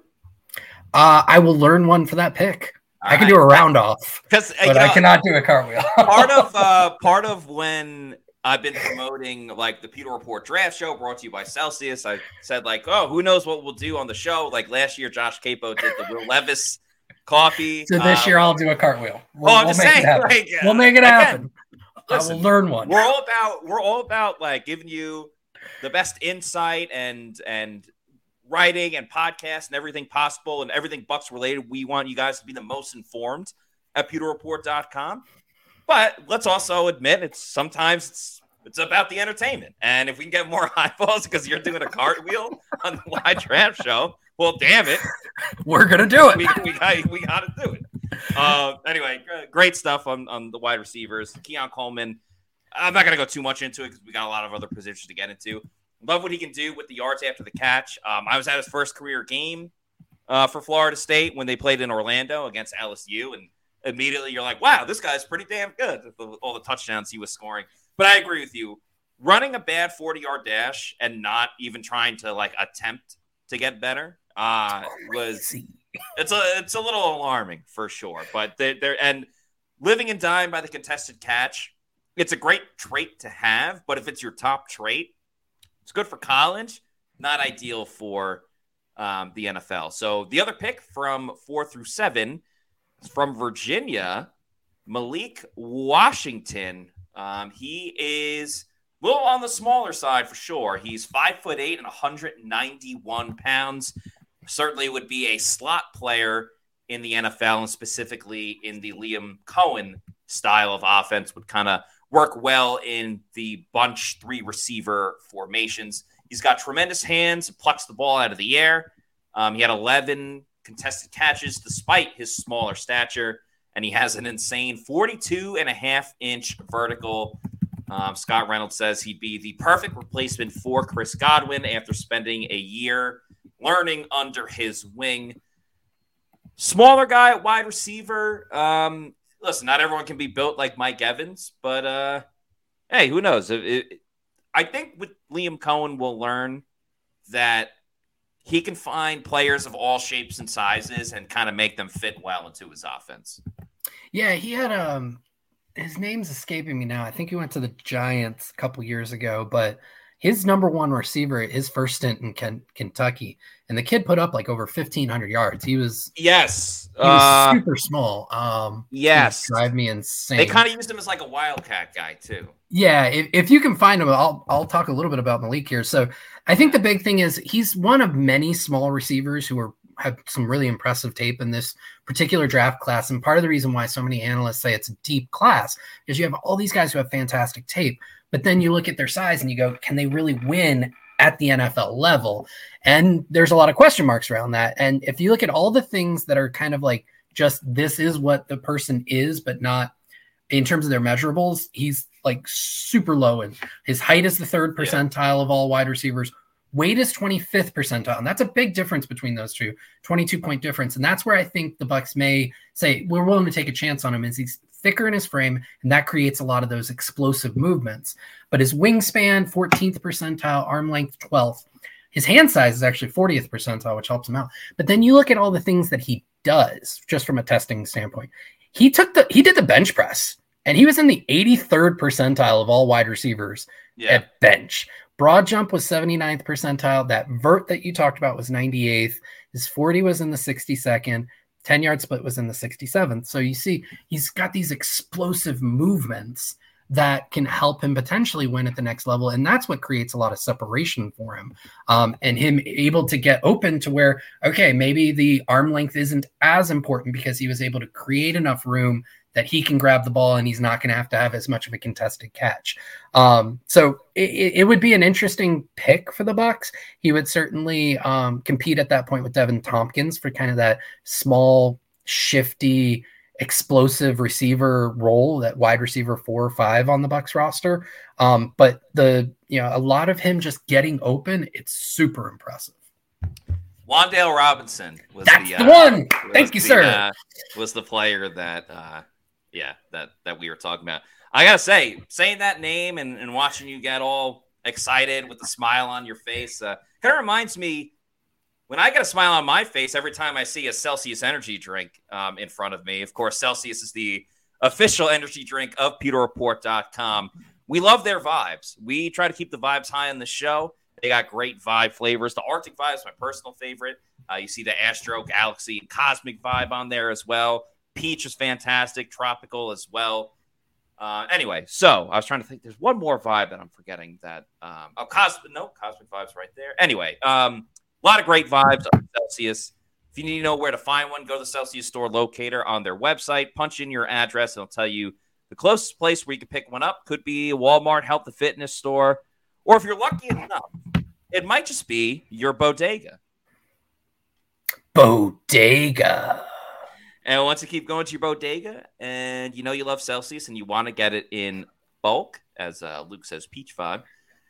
I will learn one for that pick. I can do a round off, but I cannot do a cartwheel. part of when I've been promoting like the Pewter Report Draft Show brought to you by Celsius, I said like, oh, who knows what we'll do on the show? Like last year, Josh Capo did the Will Levis coffee. So this year I'll do a cartwheel. I'm just saying, we'll make it happen. Listen, I will learn one. We're all about like giving you the best insight and writing and podcasts and everything possible and everything Bucs related. We want you guys to be the most informed at PewterReport.com. But let's also admit sometimes it's about the entertainment. And if we can get more eyeballs because you're doing a cartwheel on the live draft show, well, damn it, we're gonna do it. We got to do it. Anyway, great stuff on the wide receivers. Keon Coleman. I'm not gonna go too much into it because we got a lot of other positions to get into. Love what he can do with the yards after the catch. I was at his first career game for Florida State when they played in Orlando against LSU, and immediately you're like, wow, this guy's pretty damn good with all the touchdowns he was scoring. But I agree with you. Running a bad 40-yard dash and not even trying to like attempt to get better it's a little alarming for sure. But they're and living and dying by the contested catch, it's a great trait to have. But if it's your top trait, it's good for college, not ideal for the NFL. So the other pick from 4 through 7 is from Virginia, Malik Washington. He is a little on the smaller side for sure. He's 5'8" and 191 pounds. Certainly would be a slot player in the NFL, and specifically in the Liam Cohen style of offense would kind of work well in the bunch 3 receiver formations. He's got tremendous hands, plucks the ball out of the air. He had 11 contested catches despite his smaller stature, and he has an insane 42.5-inch vertical. Scott Reynolds says he'd be the perfect replacement for Chris Godwin after spending a year learning under his wing. Smaller guy at wide receiver. Listen, not everyone can be built like Mike Evans, but hey, who knows? I think with Liam Cohen, we'll learn that he can find players of all shapes and sizes and kind of make them fit well into his offense. Yeah, he had his name's escaping me now. I think he went to the Giants a couple years ago, but his number one receiver, his first stint in Kentucky, and the kid put up like over 1,500 yards. He was super small. Yes, drive me insane. They kind of used him as like a wildcat guy too. Yeah, if you can find him, I'll talk a little bit about Malik here. So I think the big thing is he's one of many small receivers who have some really impressive tape in this particular draft class. And part of the reason why so many analysts say it's a deep class is you have all these guys who have fantastic tape, but then you look at their size and you go, can they really win at the NFL level? And there's a lot of question marks around that. And if you look at all the things that are kind of like just this is what the person is, but not in terms of their measurables, he's like super low. And his height is the third percentile of all wide receivers. Weight is 25th percentile, and that's a big difference between those two, 22-point difference. And that's where I think the Bucs may say we're willing to take a chance on him, is he's thicker in his frame, and that creates a lot of those explosive movements. But his wingspan, 14th percentile, arm length, 12th. His hand size is actually 40th percentile, which helps him out. But then you look at all the things that he does, just from a testing standpoint. He did the bench press, and he was in the 83rd percentile of all wide receivers at bench. Broad jump was 79th percentile. That vert that you talked about was 98th. His 40 was in the 62nd. 10-yard split was in the 67th. So you see, he's got these explosive movements that can help him potentially win at the next level. And that's what creates a lot of separation for him. And him able to get open to where, okay, maybe the arm length isn't as important because he was able to create enough room that he can grab the ball and he's not going to have as much of a contested catch. So it would be an interesting pick for the Bucs. He would certainly compete at that point with Devin Tompkins for kind of that small, shifty, explosive receiver role, that wide receiver 4 or 5 on the Bucs roster. But a lot of him just getting open, it's super impressive. Wan'Dale Robinson was the one. Thank you, sir. Was the player that that we were talking about. I gotta say, saying that name and watching you get all excited with a smile on your face kind of reminds me when I get a smile on my face every time I see a Celsius energy drink in front of me. Of course, Celsius is the official energy drink of PewterReport.com. We love their vibes. We try to keep the vibes high on the show. They got great vibe flavors. The Arctic vibe is my personal favorite. You see the Astro, Galaxy, Cosmic vibe on there as well. Peach is fantastic. Tropical as well. Anyway, so I was trying to think. There's one more vibe that I'm forgetting. Cosmic vibe's right there. Anyway, a lot of great vibes on Celsius. If you need to know where to find one, go to the Celsius store locator on their website. Punch in your address, and it'll tell you the closest place where you can pick one up. Could be a Walmart, Health and Fitness store, or if you're lucky enough, it might just be your bodega. Bodega. And once you keep going to your bodega and you know you love Celsius and you want to get it in bulk, as Luke says, peach vibe,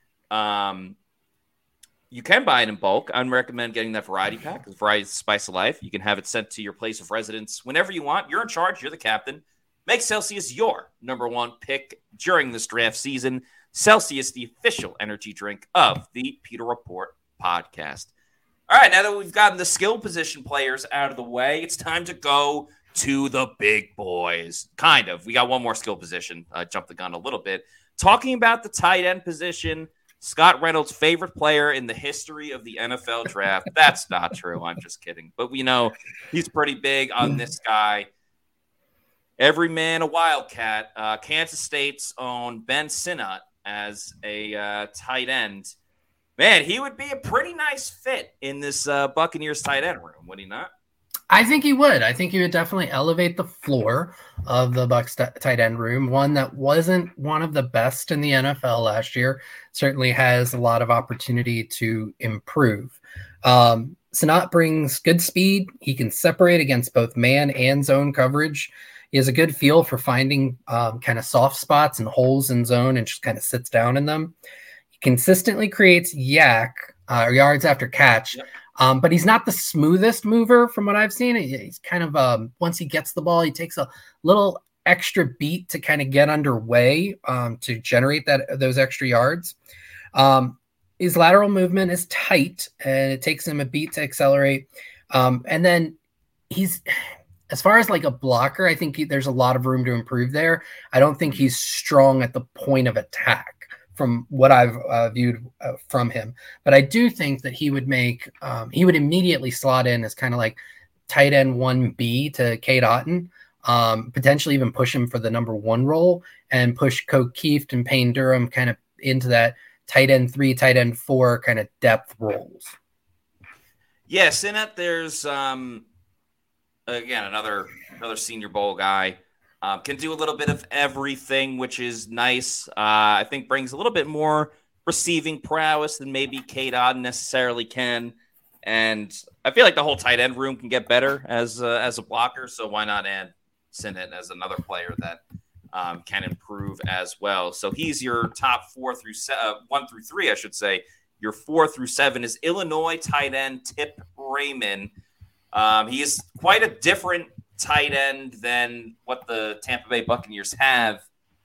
you can buy it in bulk. I'd recommend getting that variety pack. Because variety is the spice of life. You can have it sent to your place of residence whenever you want. You're in charge. You're the captain. Make Celsius your number one pick during this draft season. Celsius, the official energy drink of the Pewter Report podcast. All right, now that we've gotten the skill position players out of the way, it's time to go to the big boys. Kind of. We got one more skill position. Jumped the gun a little bit. Talking about the tight end position, Scott Reynolds' favorite player in the history of the NFL draft. That's not true. I'm just kidding. But we know he's pretty big on this guy. Every man a Wildcat. Kansas State's own Ben Sinnott as a tight end. Man, he would be a pretty nice fit in this Buccaneers tight end room, would he not? I think he would. I think he would definitely elevate the floor of the Bucs tight end room. One that wasn't one of the best in the NFL last year. Certainly has a lot of opportunity to improve. Sanat brings good speed. He can separate against both man and zone coverage. He has a good feel for finding kind of soft spots and holes in zone and just kind of sits down in them. He consistently creates yak or yards after catch, but he's not the smoothest mover from what I've seen. He's kind of, once he gets the ball, he takes a little extra beat to kind of get underway to generate those extra yards. His lateral movement is tight, and it takes him a beat to accelerate. And then he's, as far as like a blocker, I think there's a lot of room to improve there. I don't think he's strong at the point of attack from what I've viewed from him. But I do think that he would immediately slot in as kind of like tight end 1B to Cade Otton, potentially even push him for the number 1 role and push O'Keefe and Payne Durham kind of into that tight end 3, tight end 4 kind of depth roles. Yes, in it there's again another Senior Bowl guy. Can do a little bit of everything, which is nice. I think brings a little bit more receiving prowess than maybe Cade Otton necessarily can. And I feel like the whole tight end room can get better as a blocker. So why not add Sinnott as another player that can improve as well. So he's your top 1 through 3, I should say. Your 4 through 7 is Illinois tight end Tip Raymond. He is quite a different tight end than what the Tampa Bay Buccaneers have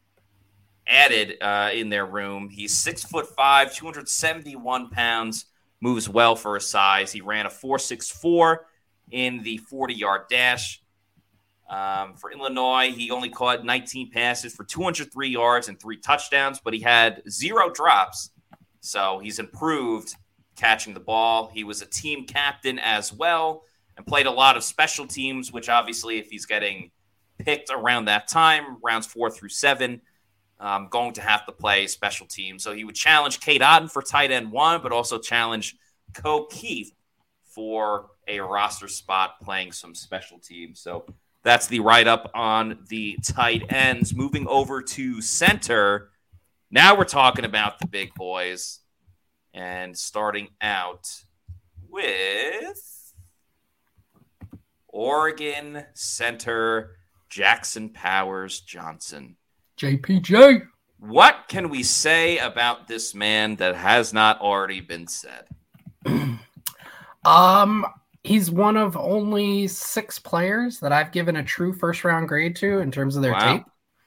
added in their room. He's 6'5", 271 pounds, moves well for his size. He ran a 4.64 in the 40-yard dash. For Illinois, he only caught 19 passes for 203 yards and 3 touchdowns, but he had 0 drops. So he's improved catching the ball. He was a team captain as well and played a lot of special teams, which obviously if he's getting picked around that time, rounds 4 through 7, going to have to play special teams. So he would challenge Cade Otton for tight end 1, but also challenge O'Keefe for a roster spot playing some special teams. So that's the write-up on the tight ends. Moving over to center, now we're talking about the big boys. And starting out with Oregon center Jackson Powers Johnson. JPJ. What can we say about this man that has not already been said? He's one of only 6 players that I've given a true first-round grade to in terms of their tape.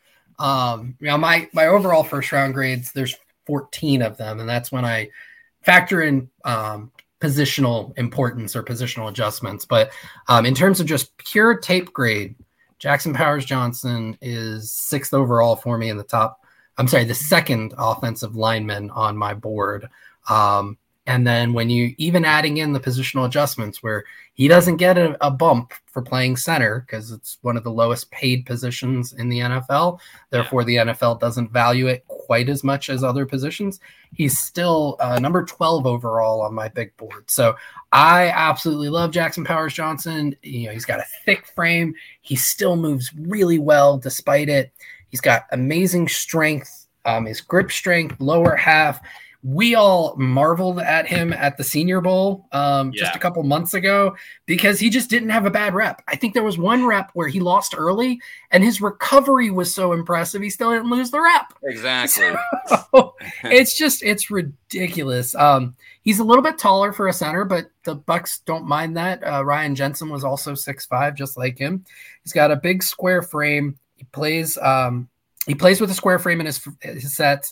My overall first-round grades, there's 14 of them, and that's when I factor in positional importance or positional adjustments. But in terms of just pure tape grade, Jackson Powers Johnson is 6th overall for me in the second offensive lineman on my board. And then when you even adding in the positional adjustments where he doesn't get a bump for playing center because it's one of the lowest paid positions in the NFL. Therefore, the NFL doesn't value it quite as much as other positions. He's still number 12 overall on my big board. So I absolutely love Jackson Powers Johnson. He's got a thick frame. He still moves really well despite it. He's got amazing strength, his grip strength, lower half. We all marveled at him at the Senior Bowl just a couple months ago because he just didn't have a bad rep. I think there was one rep where he lost early and his recovery was so impressive he still didn't lose the rep. Exactly. So, it's ridiculous. He's a little bit taller for a center, but the Bucks don't mind that. Ryan Jensen was also 6'5", just like him. He's got a big square frame. He plays with a square frame in his sets.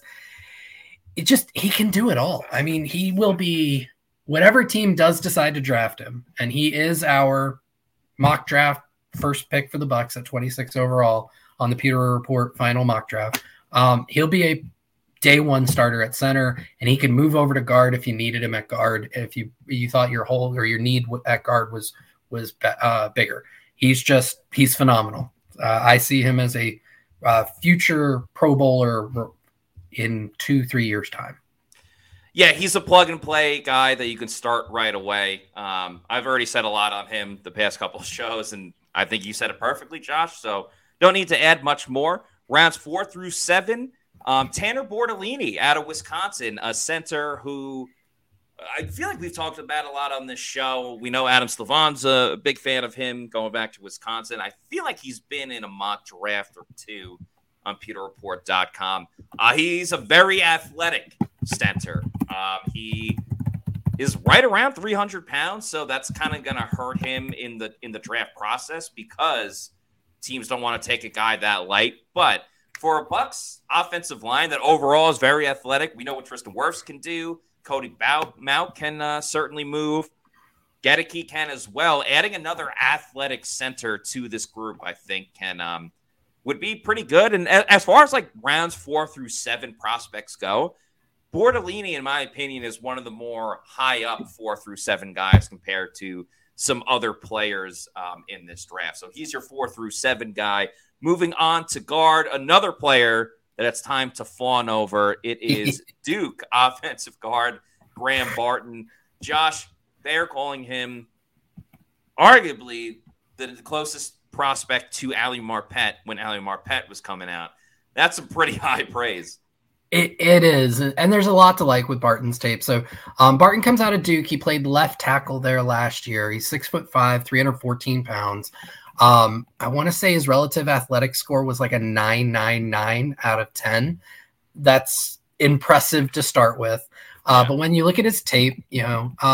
He can do it all. I mean, he will be whatever team does decide to draft him. And he is our mock draft first pick for the Bucks at 26 overall on the Pewter Report final mock draft. He'll be a day 1 starter at center, and he can move over to guard if you needed him at guard. If you thought your hole or your need at guard was bigger, he's phenomenal. I see him as a future Pro Bowler in 2-3 years time. Yeah, he's a plug and play guy that you can start right away. I've already said a lot on him the past couple of shows, and I think you said it perfectly, Josh. So don't need to add much more. Rounds 4 through 7, Tanner Bortolini out of Wisconsin, a center who I feel like we've talked about a lot on this show. We know Adam Slavon's a big fan of him going back to Wisconsin. I feel like he's been in a mock draft or two on PewterReport.com. He's a very athletic center. He is right around 300 pounds, so that's kind of going to hurt him in the draft process because teams don't want to take a guy that light. But for a Bucks offensive line that overall is very athletic, we know what Tristan Wirfs can do. Cody Mauch can certainly move. Gedeke can as well. Adding another athletic center to this group, I think, would be pretty good. And as far as like rounds 4 through 7 prospects go, Bortolini, in my opinion, is one of the more high up 4 through 7 guys compared to some other players in this draft. So he's your 4 through 7 guy. Moving on to guard, another player that it's time to fawn over. It is Duke offensive guard Graham Barton. Josh, they're calling him arguably the closest prospect to Ali Marpet when Ali Marpet was coming out. That's some pretty high praise. It is, and there's a lot to like with Barton's tape. So Barton comes out of Duke. He played left tackle there last year. He's 6'5", 314 pounds. I want to say his relative athletic score was like a 9.99 out of 10. That's impressive to start with. But when you look at his tape, he's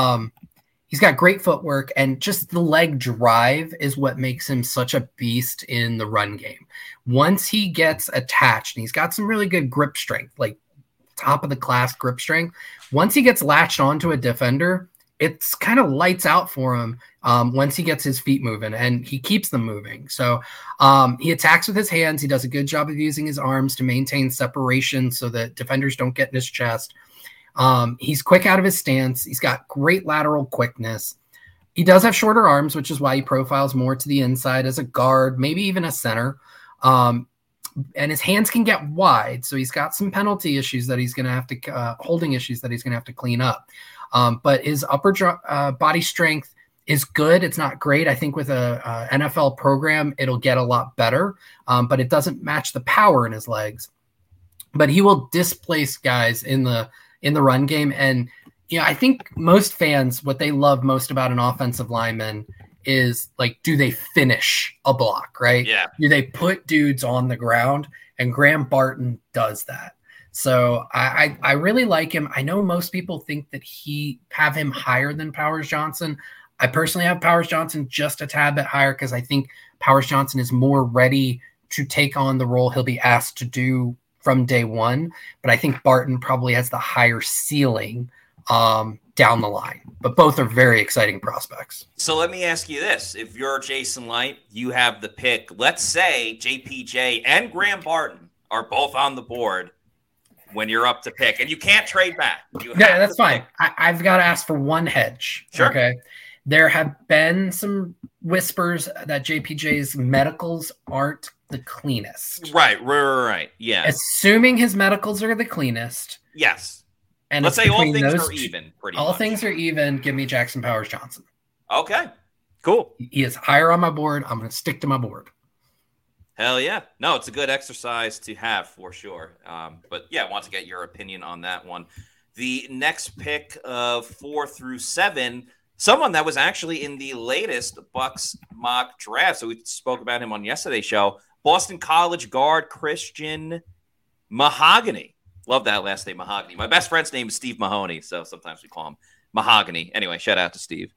got great footwork, and just the leg drive is what makes him such a beast in the run game. Once he gets attached, and he's got some really good grip strength, like top of the class grip strength. Once he gets latched onto a defender, it's kind of lights out for him once he gets his feet moving, and he keeps them moving. So he attacks with his hands. He does a good job of using his arms to maintain separation so that defenders don't get in his chest. He's quick out of his stance. He's got great lateral quickness. He does have shorter arms, which is why he profiles more to the inside as a guard, maybe even a center. And his hands can get wide. So he's got some penalty issues that he's going to have to, holding issues that he's going to have to clean up. But his upper body strength is good. It's not great. I think with a NFL program, it'll get a lot better, but it doesn't match the power in his legs. But he will displace guys in the run game. And, I think most fans, what they love most about an offensive lineman is like, do they finish a block, right? Yeah. Do they put dudes on the ground? And Graham Barton does that. So I really like him. I know most people think that have him higher than Powers Johnson. I personally have Powers Johnson just a tad bit higher because I think Powers Johnson is more ready to take on the role he'll be asked to do from day one. But I think Barton probably has the higher ceiling down the line. But both are very exciting prospects. So let me ask you this. If you're Jason Light, you have the pick. Let's say JPJ and Graham Barton are both on the board when you're up to pick, and you can't trade back. Yeah, that's fine. I've got to ask for one hedge. Sure. Okay. There have been some whispers that JPJ's medicals aren't the cleanest. Right. Yeah. Assuming his medicals are the cleanest. Yes. And let's say all things are even. All things are even. Give me Jackson Powers Johnson. Okay. Cool. He is higher on my board. I'm going to stick to my board. Hell yeah. No, it's a good exercise to have for sure. But yeah, I want to get your opinion on that one. The next pick of 4 through 7, someone that was actually in the latest Bucks mock draft. So we spoke about him on yesterday's show. Boston College guard Christian Mahogany. Love that last name, Mahogany. My best friend's name is Steve Mahoney, so sometimes we call him Mahogany. Anyway, shout out to Steve.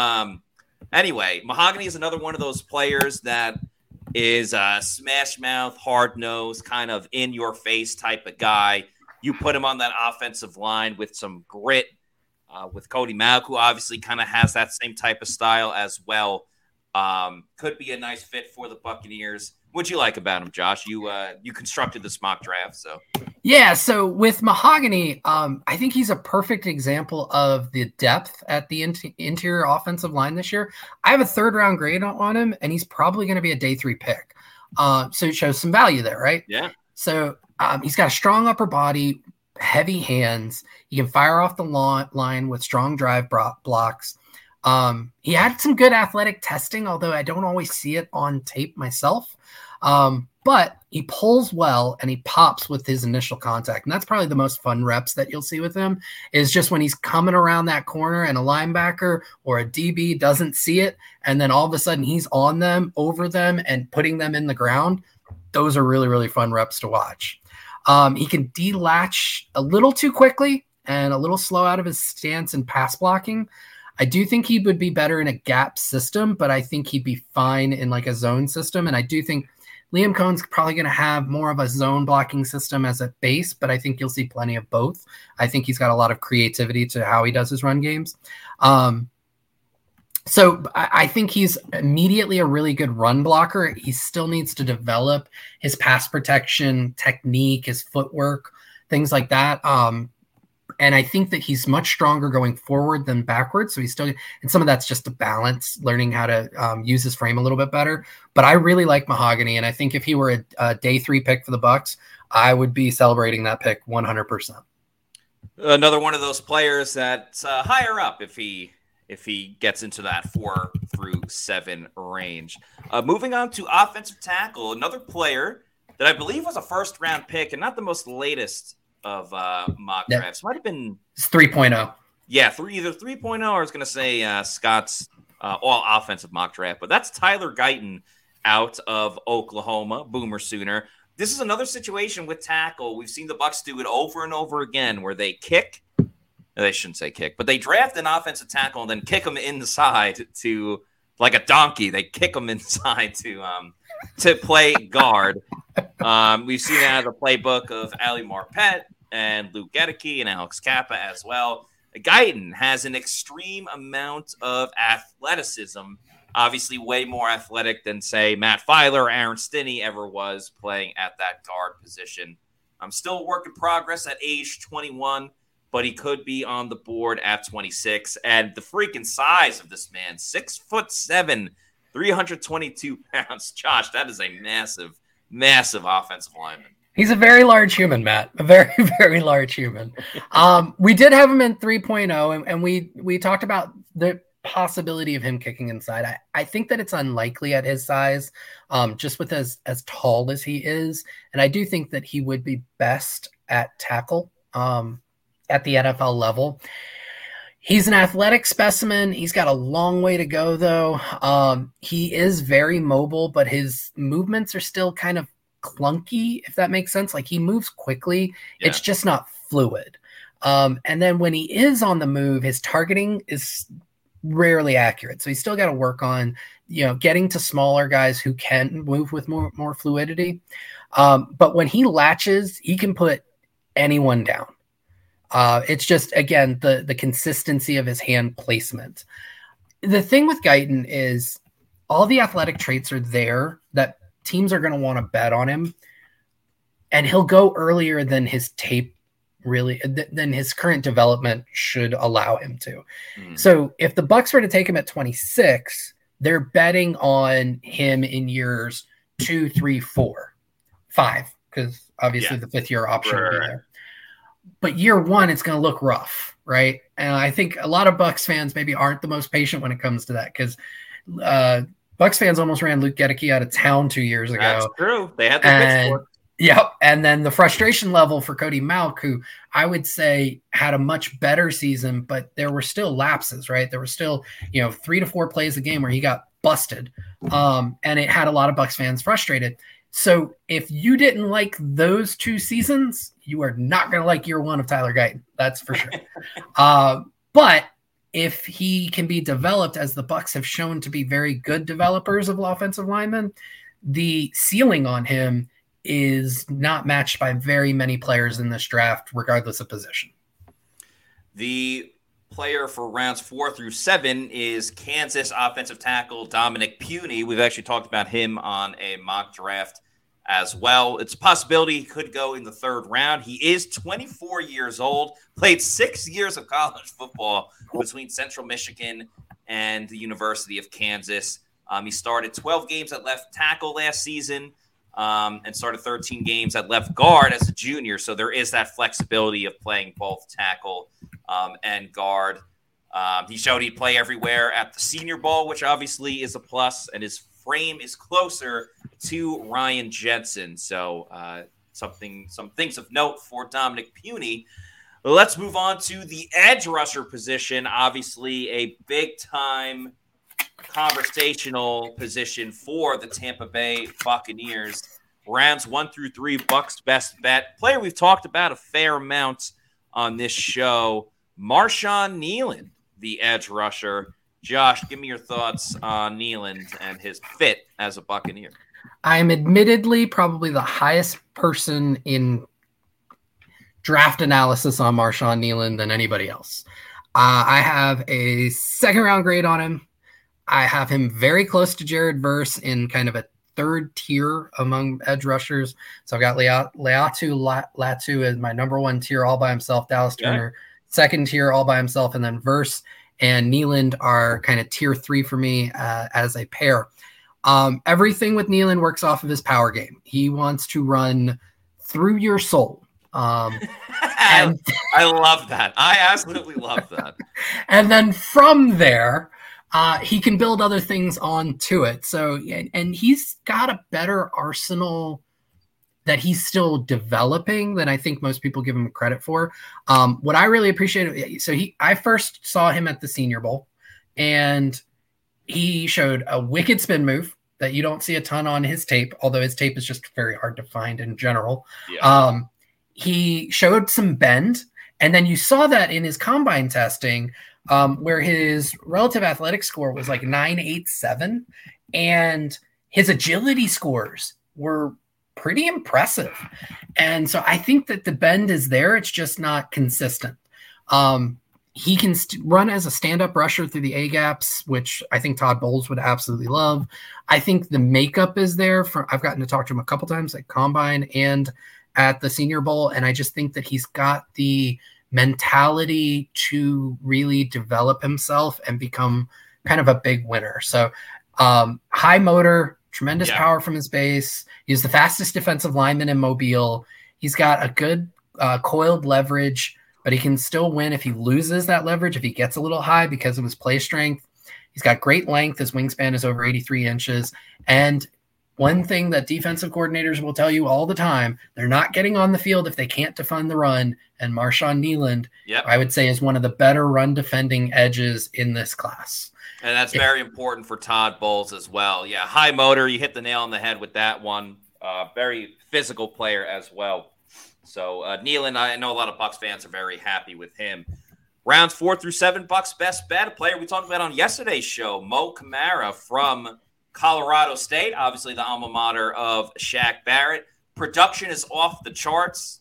Anyway, Mahogany is another one of those players that is a smash mouth, hard nose, kind of in your face type of guy. You put him on that offensive line with some grit, with Cody Mauch, who obviously kind of has that same type of style as well. Could be a nice fit for the Buccaneers. What'd you like about him, Josh? You constructed this mock draft, so. Yeah, so with Mahogany, I think he's a perfect example of the depth at the interior offensive line this year. I have a 3rd-round grade on him, and he's probably going to be a day 3 pick. So it shows some value there, right? Yeah. So he's got a strong upper body, heavy hands. He can fire off the line with strong drive blocks. He had some good athletic testing, although I don't always see it on tape myself. But But he pulls well and he pops with his initial contact. And that's probably the most fun reps that you'll see with him, is just when he's coming around that corner and a linebacker or a DB doesn't see it. And then all of a sudden he's on them, over them, and putting them in the ground. Those are really, really fun reps to watch. He can delatch a little too quickly and a little slow out of his stance and pass blocking. I do think he would be better in a gap system, but I think he'd be fine in like a zone system. And I do think Liam Cohen's probably going to have more of a zone blocking system as a base, but I think you'll see plenty of both. I think he's got a lot of creativity to how he does his run games. So I think he's immediately a really good run blocker. He still needs to develop his pass protection technique, his footwork, things like that. And I think that he's much stronger going forward than backwards. So he's still, and some of that's just a balance, learning how to use his frame a little bit better. But I really like Mahogany. And I think if he were a day 3 pick for the Bucs, I would be celebrating that pick 100%. Another one of those players that's higher up if he gets into that 4 through 7 range. Moving on to offensive tackle, another player that I believe was a first round pick and not the most latest of mock drafts. Might have been 3.0. Yeah, either 3.0 or I was going to say Scott's all offensive mock draft. But that's Tyler Guyton out of Oklahoma, Boomer Sooner. This is another situation with tackle. We've seen the Bucs do it over and over again where they kick. They shouldn't say kick, but they draft an offensive tackle and then kick them inside to, like a donkey. They kick them inside to play guard. We've seen that as a playbook of Ali Marpet and Luke Gedeke and Alex Kappa as well. Guyton has an extreme amount of athleticism, obviously way more athletic than, say, Matt Filer or Aaron Stinney ever was playing at that guard position. I'm still a work in progress at age 21, but he could be on the board at 26. And the freaking size of this man, 6'7", 322 pounds. Josh, that is a massive, massive offensive lineman. He's a very large human, Matt. A very, very large human. We did have him in 3.0, and we talked about the possibility of him kicking inside. I think that it's unlikely at his size, just with as tall as he is. And I do think that he would be best at tackle at the NFL level. He's an athletic specimen. He's got a long way to go, though. He is very mobile, but his movements are still kind of clunky, if that makes sense. Like, he moves quickly. Yeah. It's just not fluid. And then when he is on the move, his targeting is rarely accurate. So he's still got to work on, getting to smaller guys who can move with more fluidity. But when he latches, he can put anyone down. It's just, again, the consistency of his hand placement. The thing with Guyton is all the athletic traits are there that teams are going to want to bet on him, and he'll go earlier than his tape really, than his current development should allow him to. So if the Bucs were to take him at 26, they're betting on him in years 2, 3, 4, 5, because obviously the 5th year option will be there. But year 1, it's going to look rough, right? And I think a lot of Bucs fans maybe aren't the most patient when it comes to that, because Bucs fans almost ran Luke Gedeke out of town 2 years ago. That's true. They had the pitchfork. Yep. And then the frustration level for Cody Mauch, who I would say had a much better season, but there were still lapses, right? There were still, 3 to 4 plays a game where he got busted. And it had a lot of Bucs fans frustrated. So if you didn't like those 2 seasons, you are not going to like year 1 of Tyler Guyton. That's for sure. But if he can be developed, as the Bucs have shown to be very good developers of offensive linemen, the ceiling on him is not matched by very many players in this draft, regardless of position. The player for rounds 4 through 7 is Kansas offensive tackle Dominic Puny. We've actually talked about him on a mock draft as well. It's a possibility he could go in the 3rd round. He is 24 years old, played 6 years of college football between Central Michigan and the University of Kansas. He started 12 games at left tackle last season and started 13 games at left guard as a junior. So there is that flexibility of playing both tackle and guard. He showed he'd play everywhere at the Senior Bowl, which obviously is a plus, and his frame is closer to Ryan Jensen. So some things of note for Dominic Puny. Let's move on to the edge rusher position. Obviously, a big-time conversational position for the Tampa Bay Buccaneers. Rounds 1 through 3, Bucks best bet. Player we've talked about a fair amount on this show, Marshawn Kneeland, the edge rusher. Josh, give me your thoughts on Kneeland and his fit as a Buccaneer. I'm admittedly probably the highest person in draft analysis on Marshawn Kneeland than anybody else. I have a second-round grade on him. I have him very close to Jared Verse in kind of a third tier among edge rushers. So I've got Latu as my number 1 tier all by himself, Dallas Turner, second tier all by himself, and then Verse and Kneeland are kind of tier 3 for me as a pair. Everything with Kneeland works off of his power game. He wants to run through your soul. And I love that. I absolutely love that. And then from there, he can build other things onto it. So, and he's got a better arsenal that he's still developing than I think most people give him credit for. What I really appreciate, so I first saw him at the Senior Bowl, and he showed a wicked spin move that you don't see a ton on his tape, although his tape is just very hard to find in general. Yeah. He showed some bend, and then you saw that in his combine testing, where his relative athletic score was like 987, and his agility scores were pretty impressive. And so I think that the bend is there. It's just not consistent. He can run as a stand-up rusher through the A-gaps, which I think Todd Bowles would absolutely love. I think the makeup is there. I've gotten to talk to him a couple times at Combine and at the Senior Bowl, and I just think that he's got the mentality to really develop himself and become kind of a big winner. So high motor, tremendous power from his base. He's the fastest defensive lineman in Mobile. He's got a good coiled leverage, but he can still win if he loses that leverage, if he gets a little high because of his play strength. He's got great length. His wingspan is over 83 inches. And one thing that defensive coordinators will tell you all the time, they're not getting on the field if they can't defend the run. And Marshawn Kneeland, I would say, is one of the better run defending edges in this class. And that's very important for Todd Bowles as well. Yeah, high motor. You hit the nail on the head with that one. Very physical player as well. So Kneeland, I know a lot of Bucs fans are very happy with him. Rounds 4 through 7, Bucs best bet. A player we talked about on yesterday's show, Mo Kamara from Colorado State, obviously the alma mater of Shaq Barrett. Production is off the charts.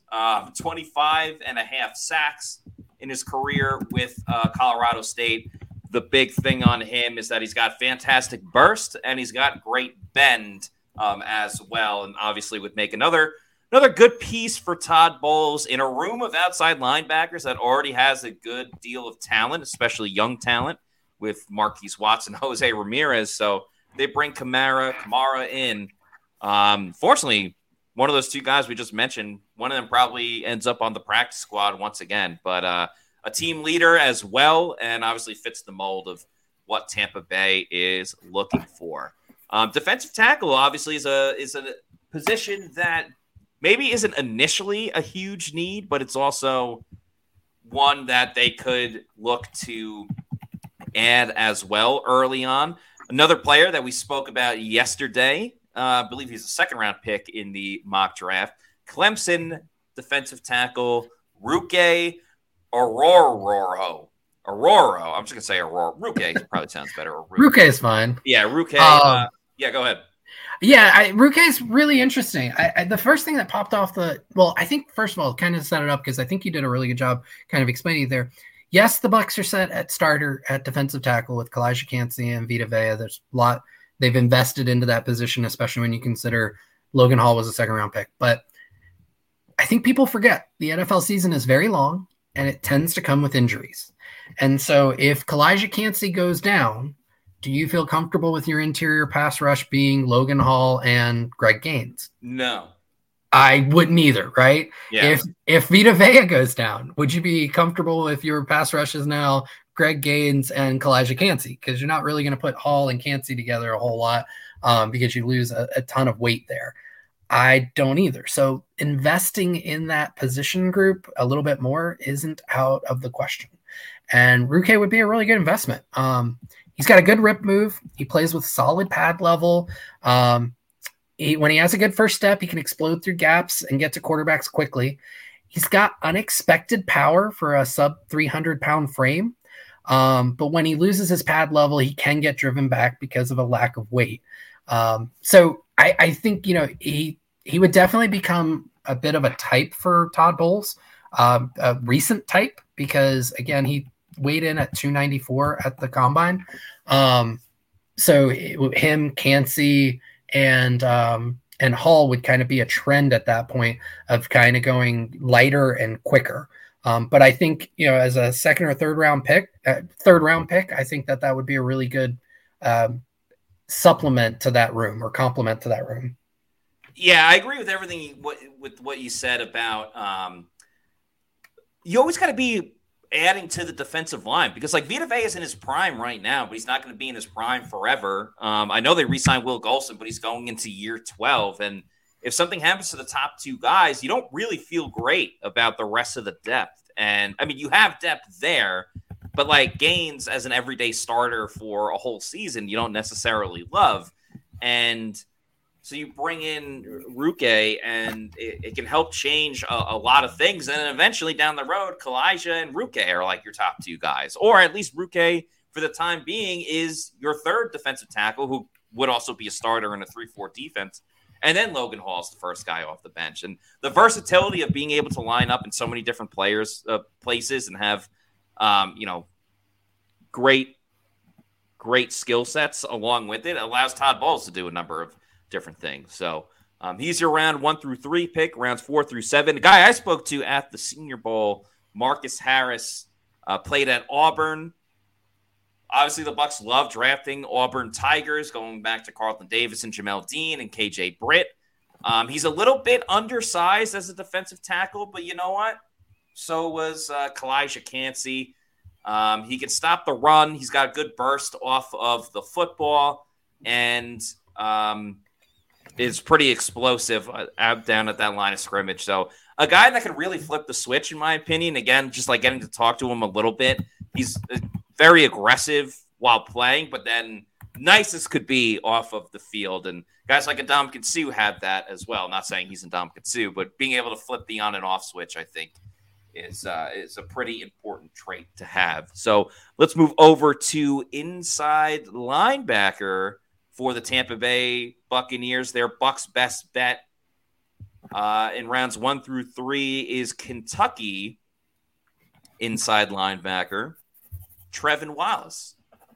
25 and a half sacks in his career with Colorado State. The big thing on him is that he's got fantastic burst and he's got great bend as well. And obviously would make another good piece for Todd Bowles in a room of outside linebackers that already has a good deal of talent, especially young talent with Marquise Watson, Jose Ramirez. So they bring Kamara in. Fortunately, one of those two guys we just mentioned, one of them probably ends up on the practice squad once again. But a team leader as well, and obviously fits the mold of what Tampa Bay is looking for. Defensive tackle obviously is a position that maybe isn't initially a huge need, but it's also one that they could look to add as well early on. Another player that we spoke about yesterday, I believe he's a second-round pick in the mock draft, Clemson defensive tackle Ruke Orhorhoro. I'm just going to say Aurora. Ruke probably sounds better. Ruke is fine. Yeah, Ruke. Yeah, go ahead. Yeah, Ruke is really interesting. The first thing that popped off I think, first of all, kind of set it up because I think you did a really good job kind of explaining it there. Yes, the Bucs are set at starter at defensive tackle with Kalijah Kancey and Vita Vea. There's a lot they've invested into that position, especially when you consider Logan Hall was a second-round pick. But I think people forget the NFL season is very long, and it tends to come with injuries. And so if Kalijah Kancey goes down, do you feel comfortable with your interior pass rush being Logan Hall and Greg Gaines? No. I wouldn't either, right? Yeah. If Vita Vea goes down, would you be comfortable if your pass rush is now Greg Gaines and Kalijah Kancey? Because you're not really going to put Hall and Kancey together a whole lot. because you lose a ton of weight there. I don't either. So investing in that position group a little bit more isn't out of the question. And Ruque would be a really good investment. He's got a good rip move. He plays with solid pad level. When he has a good first step, he can explode through gaps and get to quarterbacks quickly. He's got unexpected power for a sub 300-pound frame. But when he loses his pad level, he can get driven back because of a lack of weight. So I think, he would definitely become a bit of a type for Todd Bowles, a recent type, because again, he weighed in at 294 at the combine. So him, Cansey, and Hall would kind of be a trend at that point of kind of going lighter and quicker. But I think, as a second or third round pick, I think that would be a really good supplement to that room or complement to that room. Yeah, I agree with everything with what you said about you always got to be adding to the defensive line, because like Vita Vea is in his prime right now, but he's not going to be in his prime forever. I know they re-signed Will Golson, but he's going into year 12. And if something happens to the top two guys, you don't really feel great about the rest of the depth. And I mean, you have depth there, but like Gaines as an everyday starter for a whole season, you don't necessarily love. And so you bring in Ruque, and it can help change a lot of things. And then eventually down the road, Kalijah and Ruque are like your top two guys. Or at least Ruque, for the time being, is your third defensive tackle, who would also be a starter in a 3-4 defense. And then Logan Hall is the first guy off the bench. And the versatility of being able to line up in so many different places and have, great skill sets along with it allows Todd Bowles to do a number of different things. So he's your round 1 through 3 pick, rounds 4 through 7. The guy I spoke to at the Senior Bowl, Marcus Harris, played at Auburn. Obviously, the Bucs love drafting Auburn Tigers, going back to Carlton Davis and Jamel Dean and KJ Britt. He's a little bit undersized as a defensive tackle, but you know what? So was Kalijah Cansey. He can stop the run. He's got a good burst off of the football, and is pretty explosive out down at that line of scrimmage. So a guy that could really flip the switch, in my opinion. Again, just like getting to talk to him a little bit. He's very aggressive while playing, but then nice as could be off of the field. And guys like Ndamukong Suh have that as well. Not saying he's Ndamukong Suh, but being able to flip the on and off switch, I think, is a pretty important trait to have. So let's move over to inside linebacker for the Tampa Bay Buccaneers. Their Bucs' best bet in rounds 1 through 3 is Kentucky inside linebacker Trevin Wallace.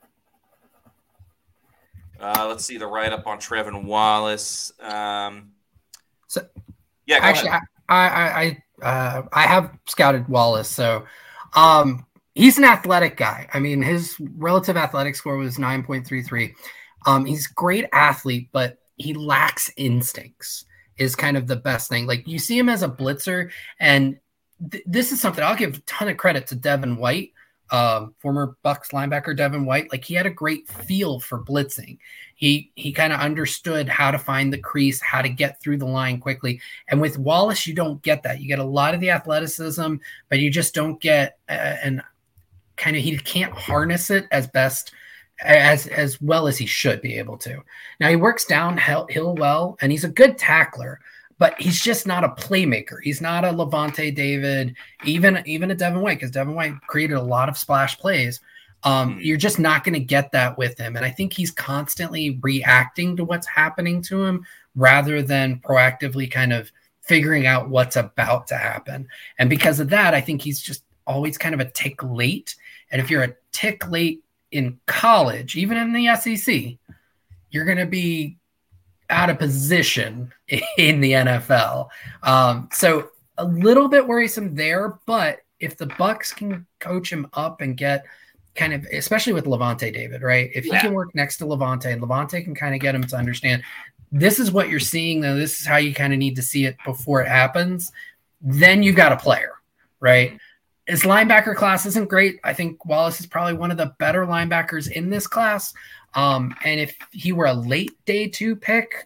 Let's see the write-up on Trevin Wallace. Go actually, ahead. I have scouted Wallace, so he's an athletic guy. I mean, his relative athletic score was 9.33. He's a great athlete, but he lacks instincts is kind of the best thing. Like, you see him as a blitzer, and this is something I'll give a ton of credit to Devin White, former Bucs linebacker Devin White. Like, he had a great feel for blitzing. He kind of understood how to find the crease, how to get through the line quickly. And with Wallace, you don't get that. You get a lot of the athleticism, but you just don't get he can't harness it as well as he should be able to. Now, he works downhill well, and he's a good tackler, but he's just not a playmaker. He's not a Levante David, even a Devin White, because Devin White created a lot of splash plays. You're just not going to get that with him. And I think he's constantly reacting to what's happening to him rather than proactively kind of figuring out what's about to happen. And because of that, I think he's just always kind of a tick late. And if you're a tick late in college, even in the SEC, you're going to be out of position in the NFL. So a little bit worrisome there, but if the Bucs can coach him up and get kind of, especially with Levante David, right? If he can work next to Levante, and Levante can kind of get him to understand this is what you're seeing, though this is how you kind of need to see it before it happens, then you've got a player, right? His linebacker class isn't great. I think Wallace is probably one of the better linebackers in this class. And if he were a late day 2 pick,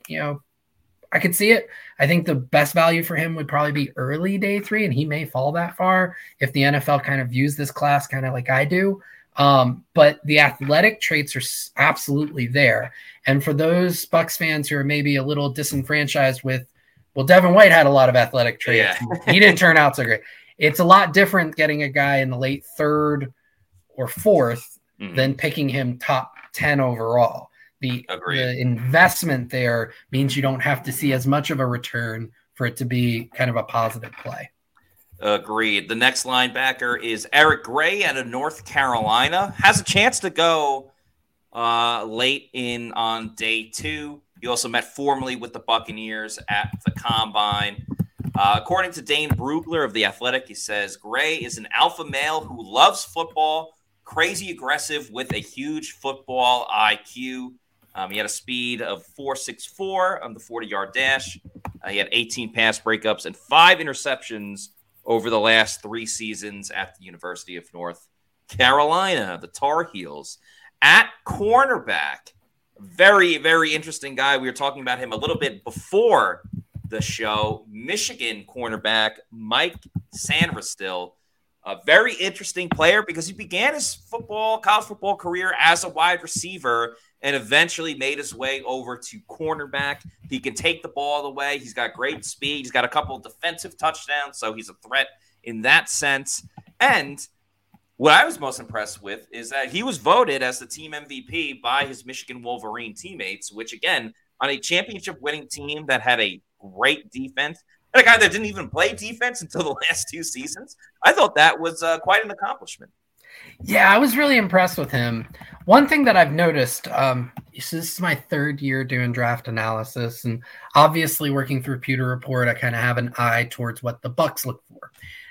I could see it. I think the best value for him would probably be early day 3, and he may fall that far if the NFL kind of views this class kind of like I do. But the athletic traits are absolutely there. And for those Bucs fans who are maybe a little disenfranchised with, well, Devin White had a lot of athletic traits. Yeah. He didn't turn out so great. It's a lot different getting a guy in the late 3rd or 4th than picking him top 10 overall. The investment there means you don't have to see as much of a return for it to be kind of a positive play. Agreed. The next linebacker is Eric Gray out of North Carolina. Has a chance to go late in on day 2. He also met formally with the Buccaneers at the Combine. According to Dane Brugler of The Athletic, he says, Gray is an alpha male who loves football, crazy aggressive with a huge football IQ. He had a speed of 4.64 on the 40-yard dash. He had 18 pass breakups and 5 interceptions over the last 3 seasons at the University of North Carolina, the Tar Heels. At cornerback, very, very interesting guy. We were talking about him a little bit before the show. Michigan cornerback Mike Sanderstill, a very interesting player because he began his college football career as a wide receiver and eventually made his way over to cornerback. He can take the ball away. He's got great speed. He's got a couple of defensive touchdowns, so he's a threat in that sense. And what I was most impressed with is that he was voted as the team MVP by his Michigan Wolverine teammates, which, again, on a championship-winning team that had a great defense, and a guy that didn't even play defense until the last 2 seasons, I thought that was quite an accomplishment. Yeah, I was really impressed with him. One thing that I've noticed, this is my 3rd year doing draft analysis, and obviously working through Pewter Report, I kind of have an eye towards what the Bucs look for.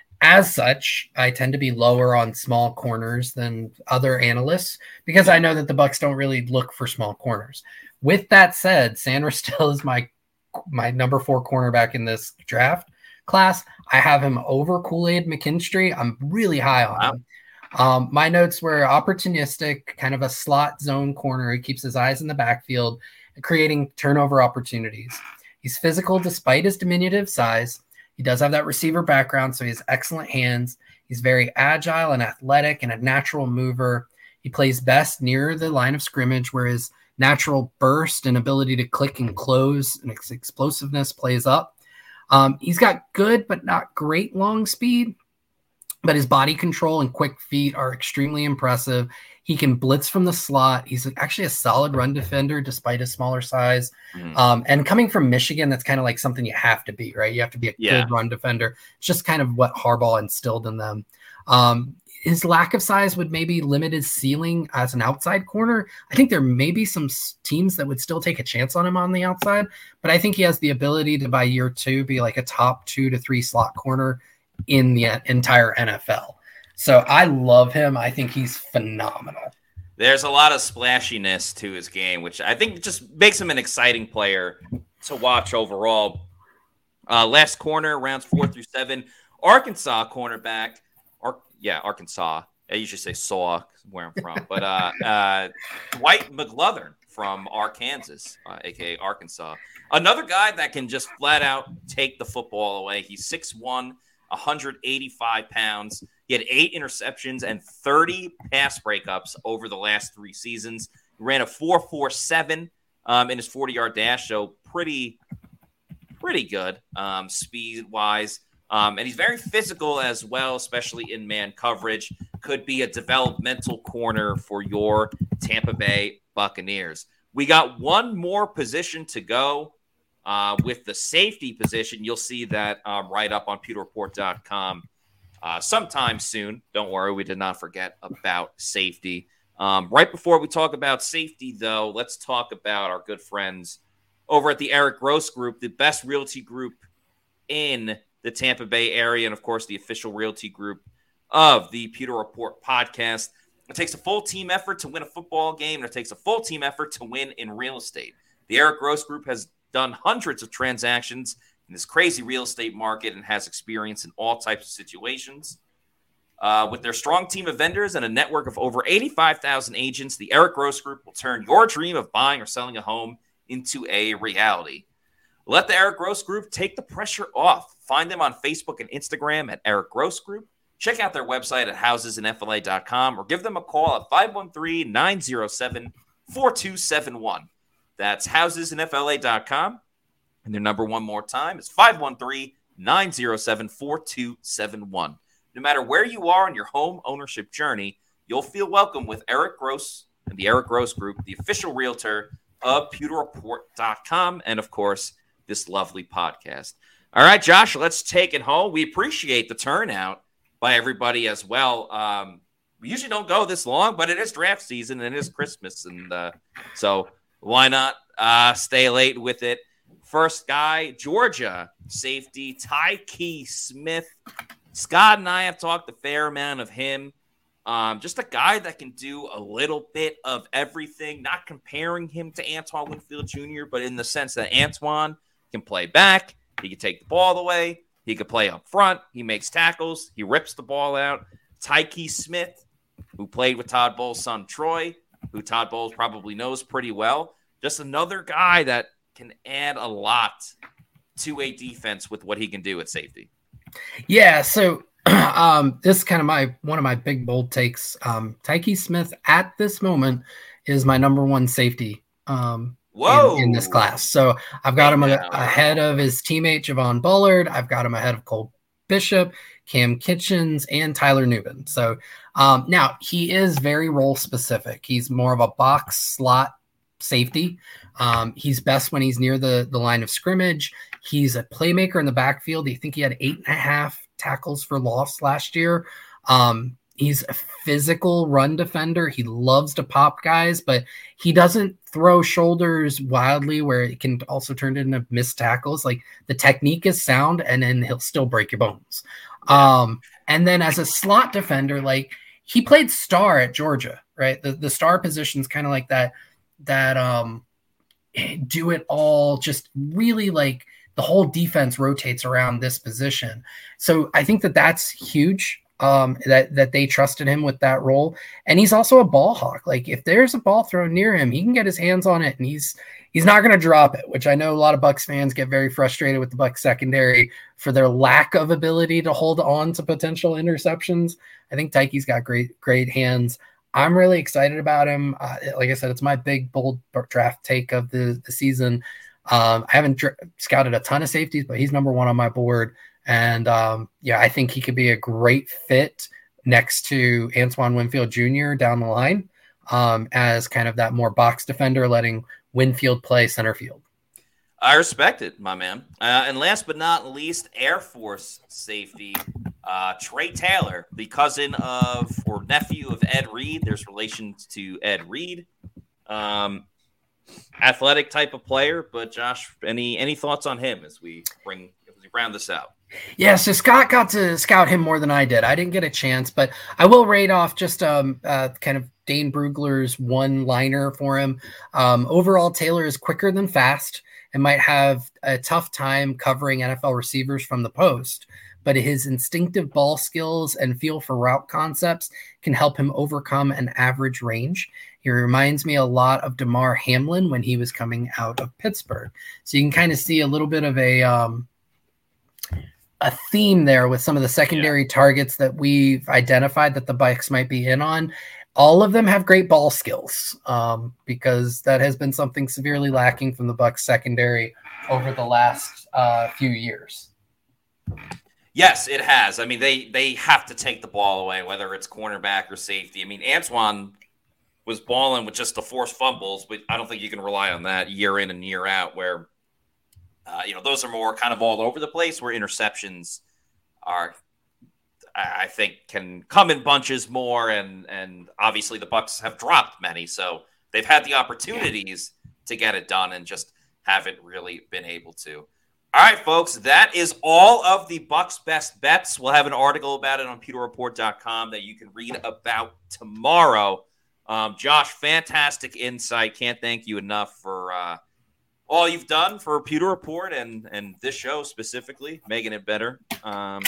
As such, I tend to be lower on small corners than other analysts because I know that the Bucs don't really look for small corners. With that said, Sanderstill is my number 4 cornerback in this draft class. I have him over Kool-Aid McKinstry. I'm really high on him. My notes were opportunistic, kind of a slot zone corner. He keeps his eyes in the backfield, creating turnover opportunities. He's physical despite his diminutive size. He does have that receiver background, so he has excellent hands. He's very agile and athletic and a natural mover. He plays best near the line of scrimmage, where his natural burst and ability to click and close and his explosiveness plays up. He's got good but not great long speed, but his body control and quick feet are extremely impressive. He can blitz from the slot. He's actually a solid run defender despite his smaller size. And coming from Michigan, that's kind of like something you have to be, right? You have to be a good run defender. It's just kind of what Harbaugh instilled in them. His lack of size would maybe limit his ceiling as an outside corner. I think there may be some teams that would still take a chance on him on the outside, but I think he has the ability to, by year 2, be like a top 2 to 3 slot corner in the entire NFL. So I love him. I think he's phenomenal. There's a lot of splashiness to his game, which I think just makes him an exciting player to watch overall. Last corner, rounds 4 through 7. Arkansas cornerback. Arkansas. I usually say Saw, where I'm from. But Dwight McGlothern from Arkansas, a.k.a. Arkansas. Another guy that can just flat out take the football away. He's 6'1", 185 pounds. He had 8 interceptions and 30 pass breakups over the last 3 seasons. He ran a 4.47 in his 40-yard dash, so pretty good speed-wise. And he's very physical as well, especially in man coverage. Could be a developmental corner for your Tampa Bay Buccaneers. We got one more position to go with the safety position. You'll see that right up on PewterReport.com sometime soon. Don't worry, we did not forget about safety. Right before we talk about safety, though, let's talk about our good friends over at the Eric Gross Group, the best realty group in the Tampa Bay area, and, of course, the official realty group of the Pewter Report podcast. It takes a full team effort to win a football game, and it takes a full team effort to win in real estate. The Eric Gross Group has done hundreds of transactions in this crazy real estate market and has experience in all types of situations. With their strong team of vendors and a network of over 85,000 agents, the Eric Gross Group will turn your dream of buying or selling a home into a reality. Let the Eric Gross Group take the pressure off. Find them on Facebook and Instagram at Eric Gross Group. Check out their website at housesinfla.com or give them a call at 513-907-4271. That's housesinfla.com. And their number one more time is 513-907-4271. No matter where you are in your home ownership journey, you'll feel welcome with Eric Gross and the Eric Gross Group, the official realtor of PewterReport.com, and, of course, this lovely podcast. All right, Josh, let's take it home. We appreciate the turnout by everybody as well. We usually don't go this long, but it is draft season and it is Christmas, and so why not stay late with it? First guy, Georgia safety, Tyke Smith. Scott and I have talked a fair amount of him. Just a guy that can do a little bit of everything, not comparing him to Antoine Winfield Jr., but in the sense that Antoine can play back, he can take the ball away, he can play up front, he makes tackles, he rips the ball out. Tyke Smith, who played with Todd Bowles' son Troy, who Todd Bowles probably knows pretty well, just another guy that can add a lot to a defense with what he can do at safety. Yeah, so this is kind of one of my big bold takes. Tyke Smith at this moment is my number one safety in this class. So I've got him ahead of his teammate Javon Bullard. I've got him ahead of Cole Bishop, Cam Kitchens, and Tyler Newman. So now he is very role specific. He's more of a box slot safety. He's best when he's near the line of scrimmage. He's a playmaker in the backfield. I think he had 8.5 tackles for loss last year. He's a physical run defender. He loves to pop guys, but he doesn't throw shoulders wildly where it can also turn into missed tackles. Like, the technique is sound, and then he'll still break your bones. And then as a slot defender, like, he played star at Georgia, right? The star position's kind of like that do it all, just really like the whole defense rotates around this position. So I think that's huge. That they trusted him with that role. And he's also a ball hawk. Like, if there's a ball thrown near him, he can get his hands on it, and he's not going to drop it, which I know a lot of Bucs fans get very frustrated with the Bucs secondary for their lack of ability to hold on to potential interceptions. I think Tyke's got great hands. I'm really excited about him. Like I said, it's my big, bold draft take of the season. I haven't scouted a ton of safeties, but he's number one on my board. And I think he could be a great fit next to Antoine Winfield Jr. down the line as kind of that more box defender, letting Winfield play center field. I respect it, my man. And last but not least, Air Force safety, Trey Taylor, the cousin of or nephew of Ed Reed. There's relations to Ed Reed. Athletic type of player, but Josh, any thoughts on him as we round this out? Yeah, so Scott got to scout him more than I did. I didn't get a chance, but I will rate off just kind of Dane Brugler's one-liner for him. Overall, Taylor is quicker than fast and might have a tough time covering NFL receivers from the post, but his instinctive ball skills and feel for route concepts can help him overcome an average range. He reminds me a lot of Damar Hamlin when he was coming out of Pittsburgh. So you can kind of see a little bit of a theme there with some of the secondary targets that we've identified that the Bucs might be in on. All of them have great ball skills because that has been something severely lacking from the Bucs secondary over the last few years. Yes, it has. I mean, they have to take the ball away, whether it's cornerback or safety. I mean, Antoine was balling with just the forced fumbles, but I don't think you can rely on that year in and year out where, those are more kind of all over the place, where interceptions are, I think, can come in bunches more. And obviously the Bucs have dropped many. So they've had the opportunities to get it done and just haven't really been able to. All right, folks, that is all of the Bucs best bets. We'll have an article about it on PewterReport.com that you can read about tomorrow. Josh, fantastic insight. Can't thank you enough for all you've done for Pewter Report and this show specifically, making it better.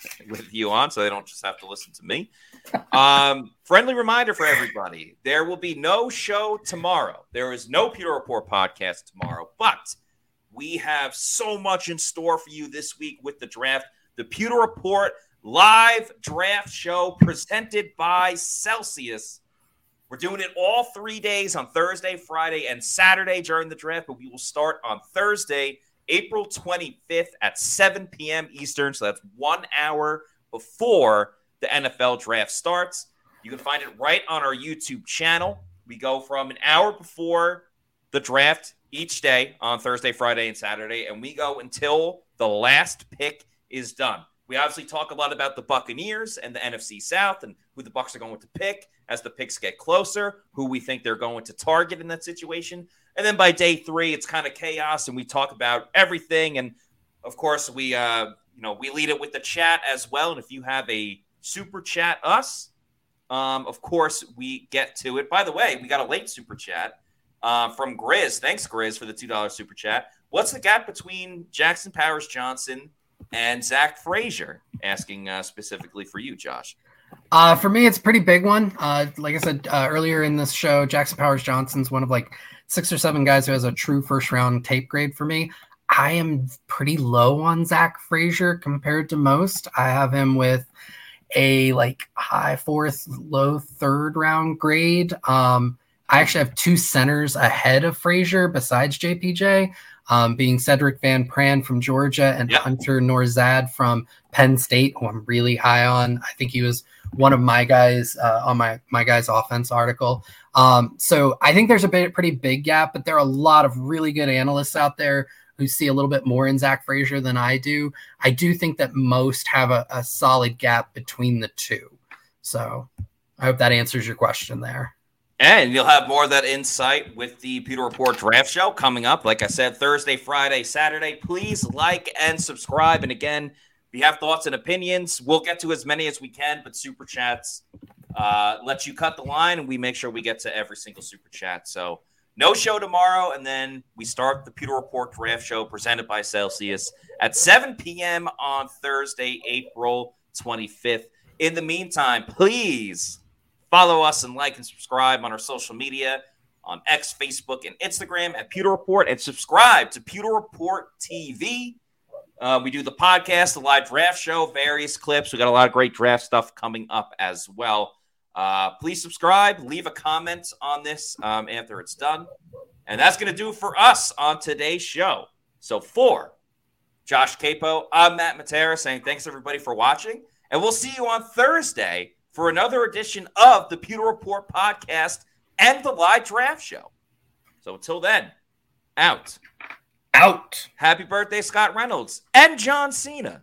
with you on, so they don't just have to listen to me. Friendly reminder for everybody, there will be no show tomorrow. There is no Pewter Report podcast tomorrow, but we have so much in store for you this week with the draft. The Pewter Report live draft show presented by Celsius. We're doing it all 3 days on Thursday, Friday, and Saturday during the draft, but we will start on Thursday, April 25th at 7 p.m. Eastern. So that's 1 hour before the NFL draft starts. You can find it right on our YouTube channel. We go from an hour before the draft each day on Thursday, Friday, and Saturday, and we go until the last pick is done. We obviously talk a lot about the Buccaneers and the NFC South and who the Bucs are going to pick as the picks get closer, who we think they're going to target in that situation. And then by day 3, it's kind of chaos, and we talk about everything. And, of course, we lead it with the chat as well. And if you have a super chat us, of course, we get to it. By the way, we got a late super chat from Grizz. Thanks, Grizz, for the $2 super chat. What's the gap between Jackson Powers-Johnson and Zach Frazier? Asking specifically for you, Josh. For me, it's a pretty big one. Like I said earlier in this show, Jackson Powers-Johnson's one of like 6 or 7 guys who has a true first-round tape grade for me. I am pretty low on Zach Frazier compared to most. I have him with a like high 4th, low 3rd round grade. I actually have 2 centers ahead of Frazier besides JPJ, being Cedric Van Pran from Georgia and Hunter Norzad from Penn State, who I'm really high on. I think he was one of my guys on my guys offense article. So I think there's a pretty big gap, but there are a lot of really good analysts out there who see a little bit more in Zach Frazier than I do. I do think that most have a solid gap between the two. So I hope that answers your question there. And you'll have more of that insight with the Pewter Report draft show coming up. Like I said, Thursday, Friday, Saturday. Please like and subscribe. And again, if you have thoughts and opinions, we'll get to as many as we can, but super chats let you cut the line, and we make sure we get to every single super chat. So no show tomorrow, and then we start the Pewter Report draft show presented by Celsius at 7 p.m. on Thursday, April 25th. In the meantime, please follow us and like and subscribe on our social media on X, Facebook, and Instagram at Pewter Report, and subscribe to Pewter Report TV. We do the podcast, the live draft show, various clips. We got a lot of great draft stuff coming up as well. Please subscribe, leave a comment on this after it's done. And that's going to do it for us on today's show. So for Josh Capo, I'm Matt Matera saying thanks everybody for watching. And we'll see you on Thursday for another edition of the Pewter Report podcast and the live draft show. So until then, out. Out. Happy birthday, Scott Reynolds and John Cena.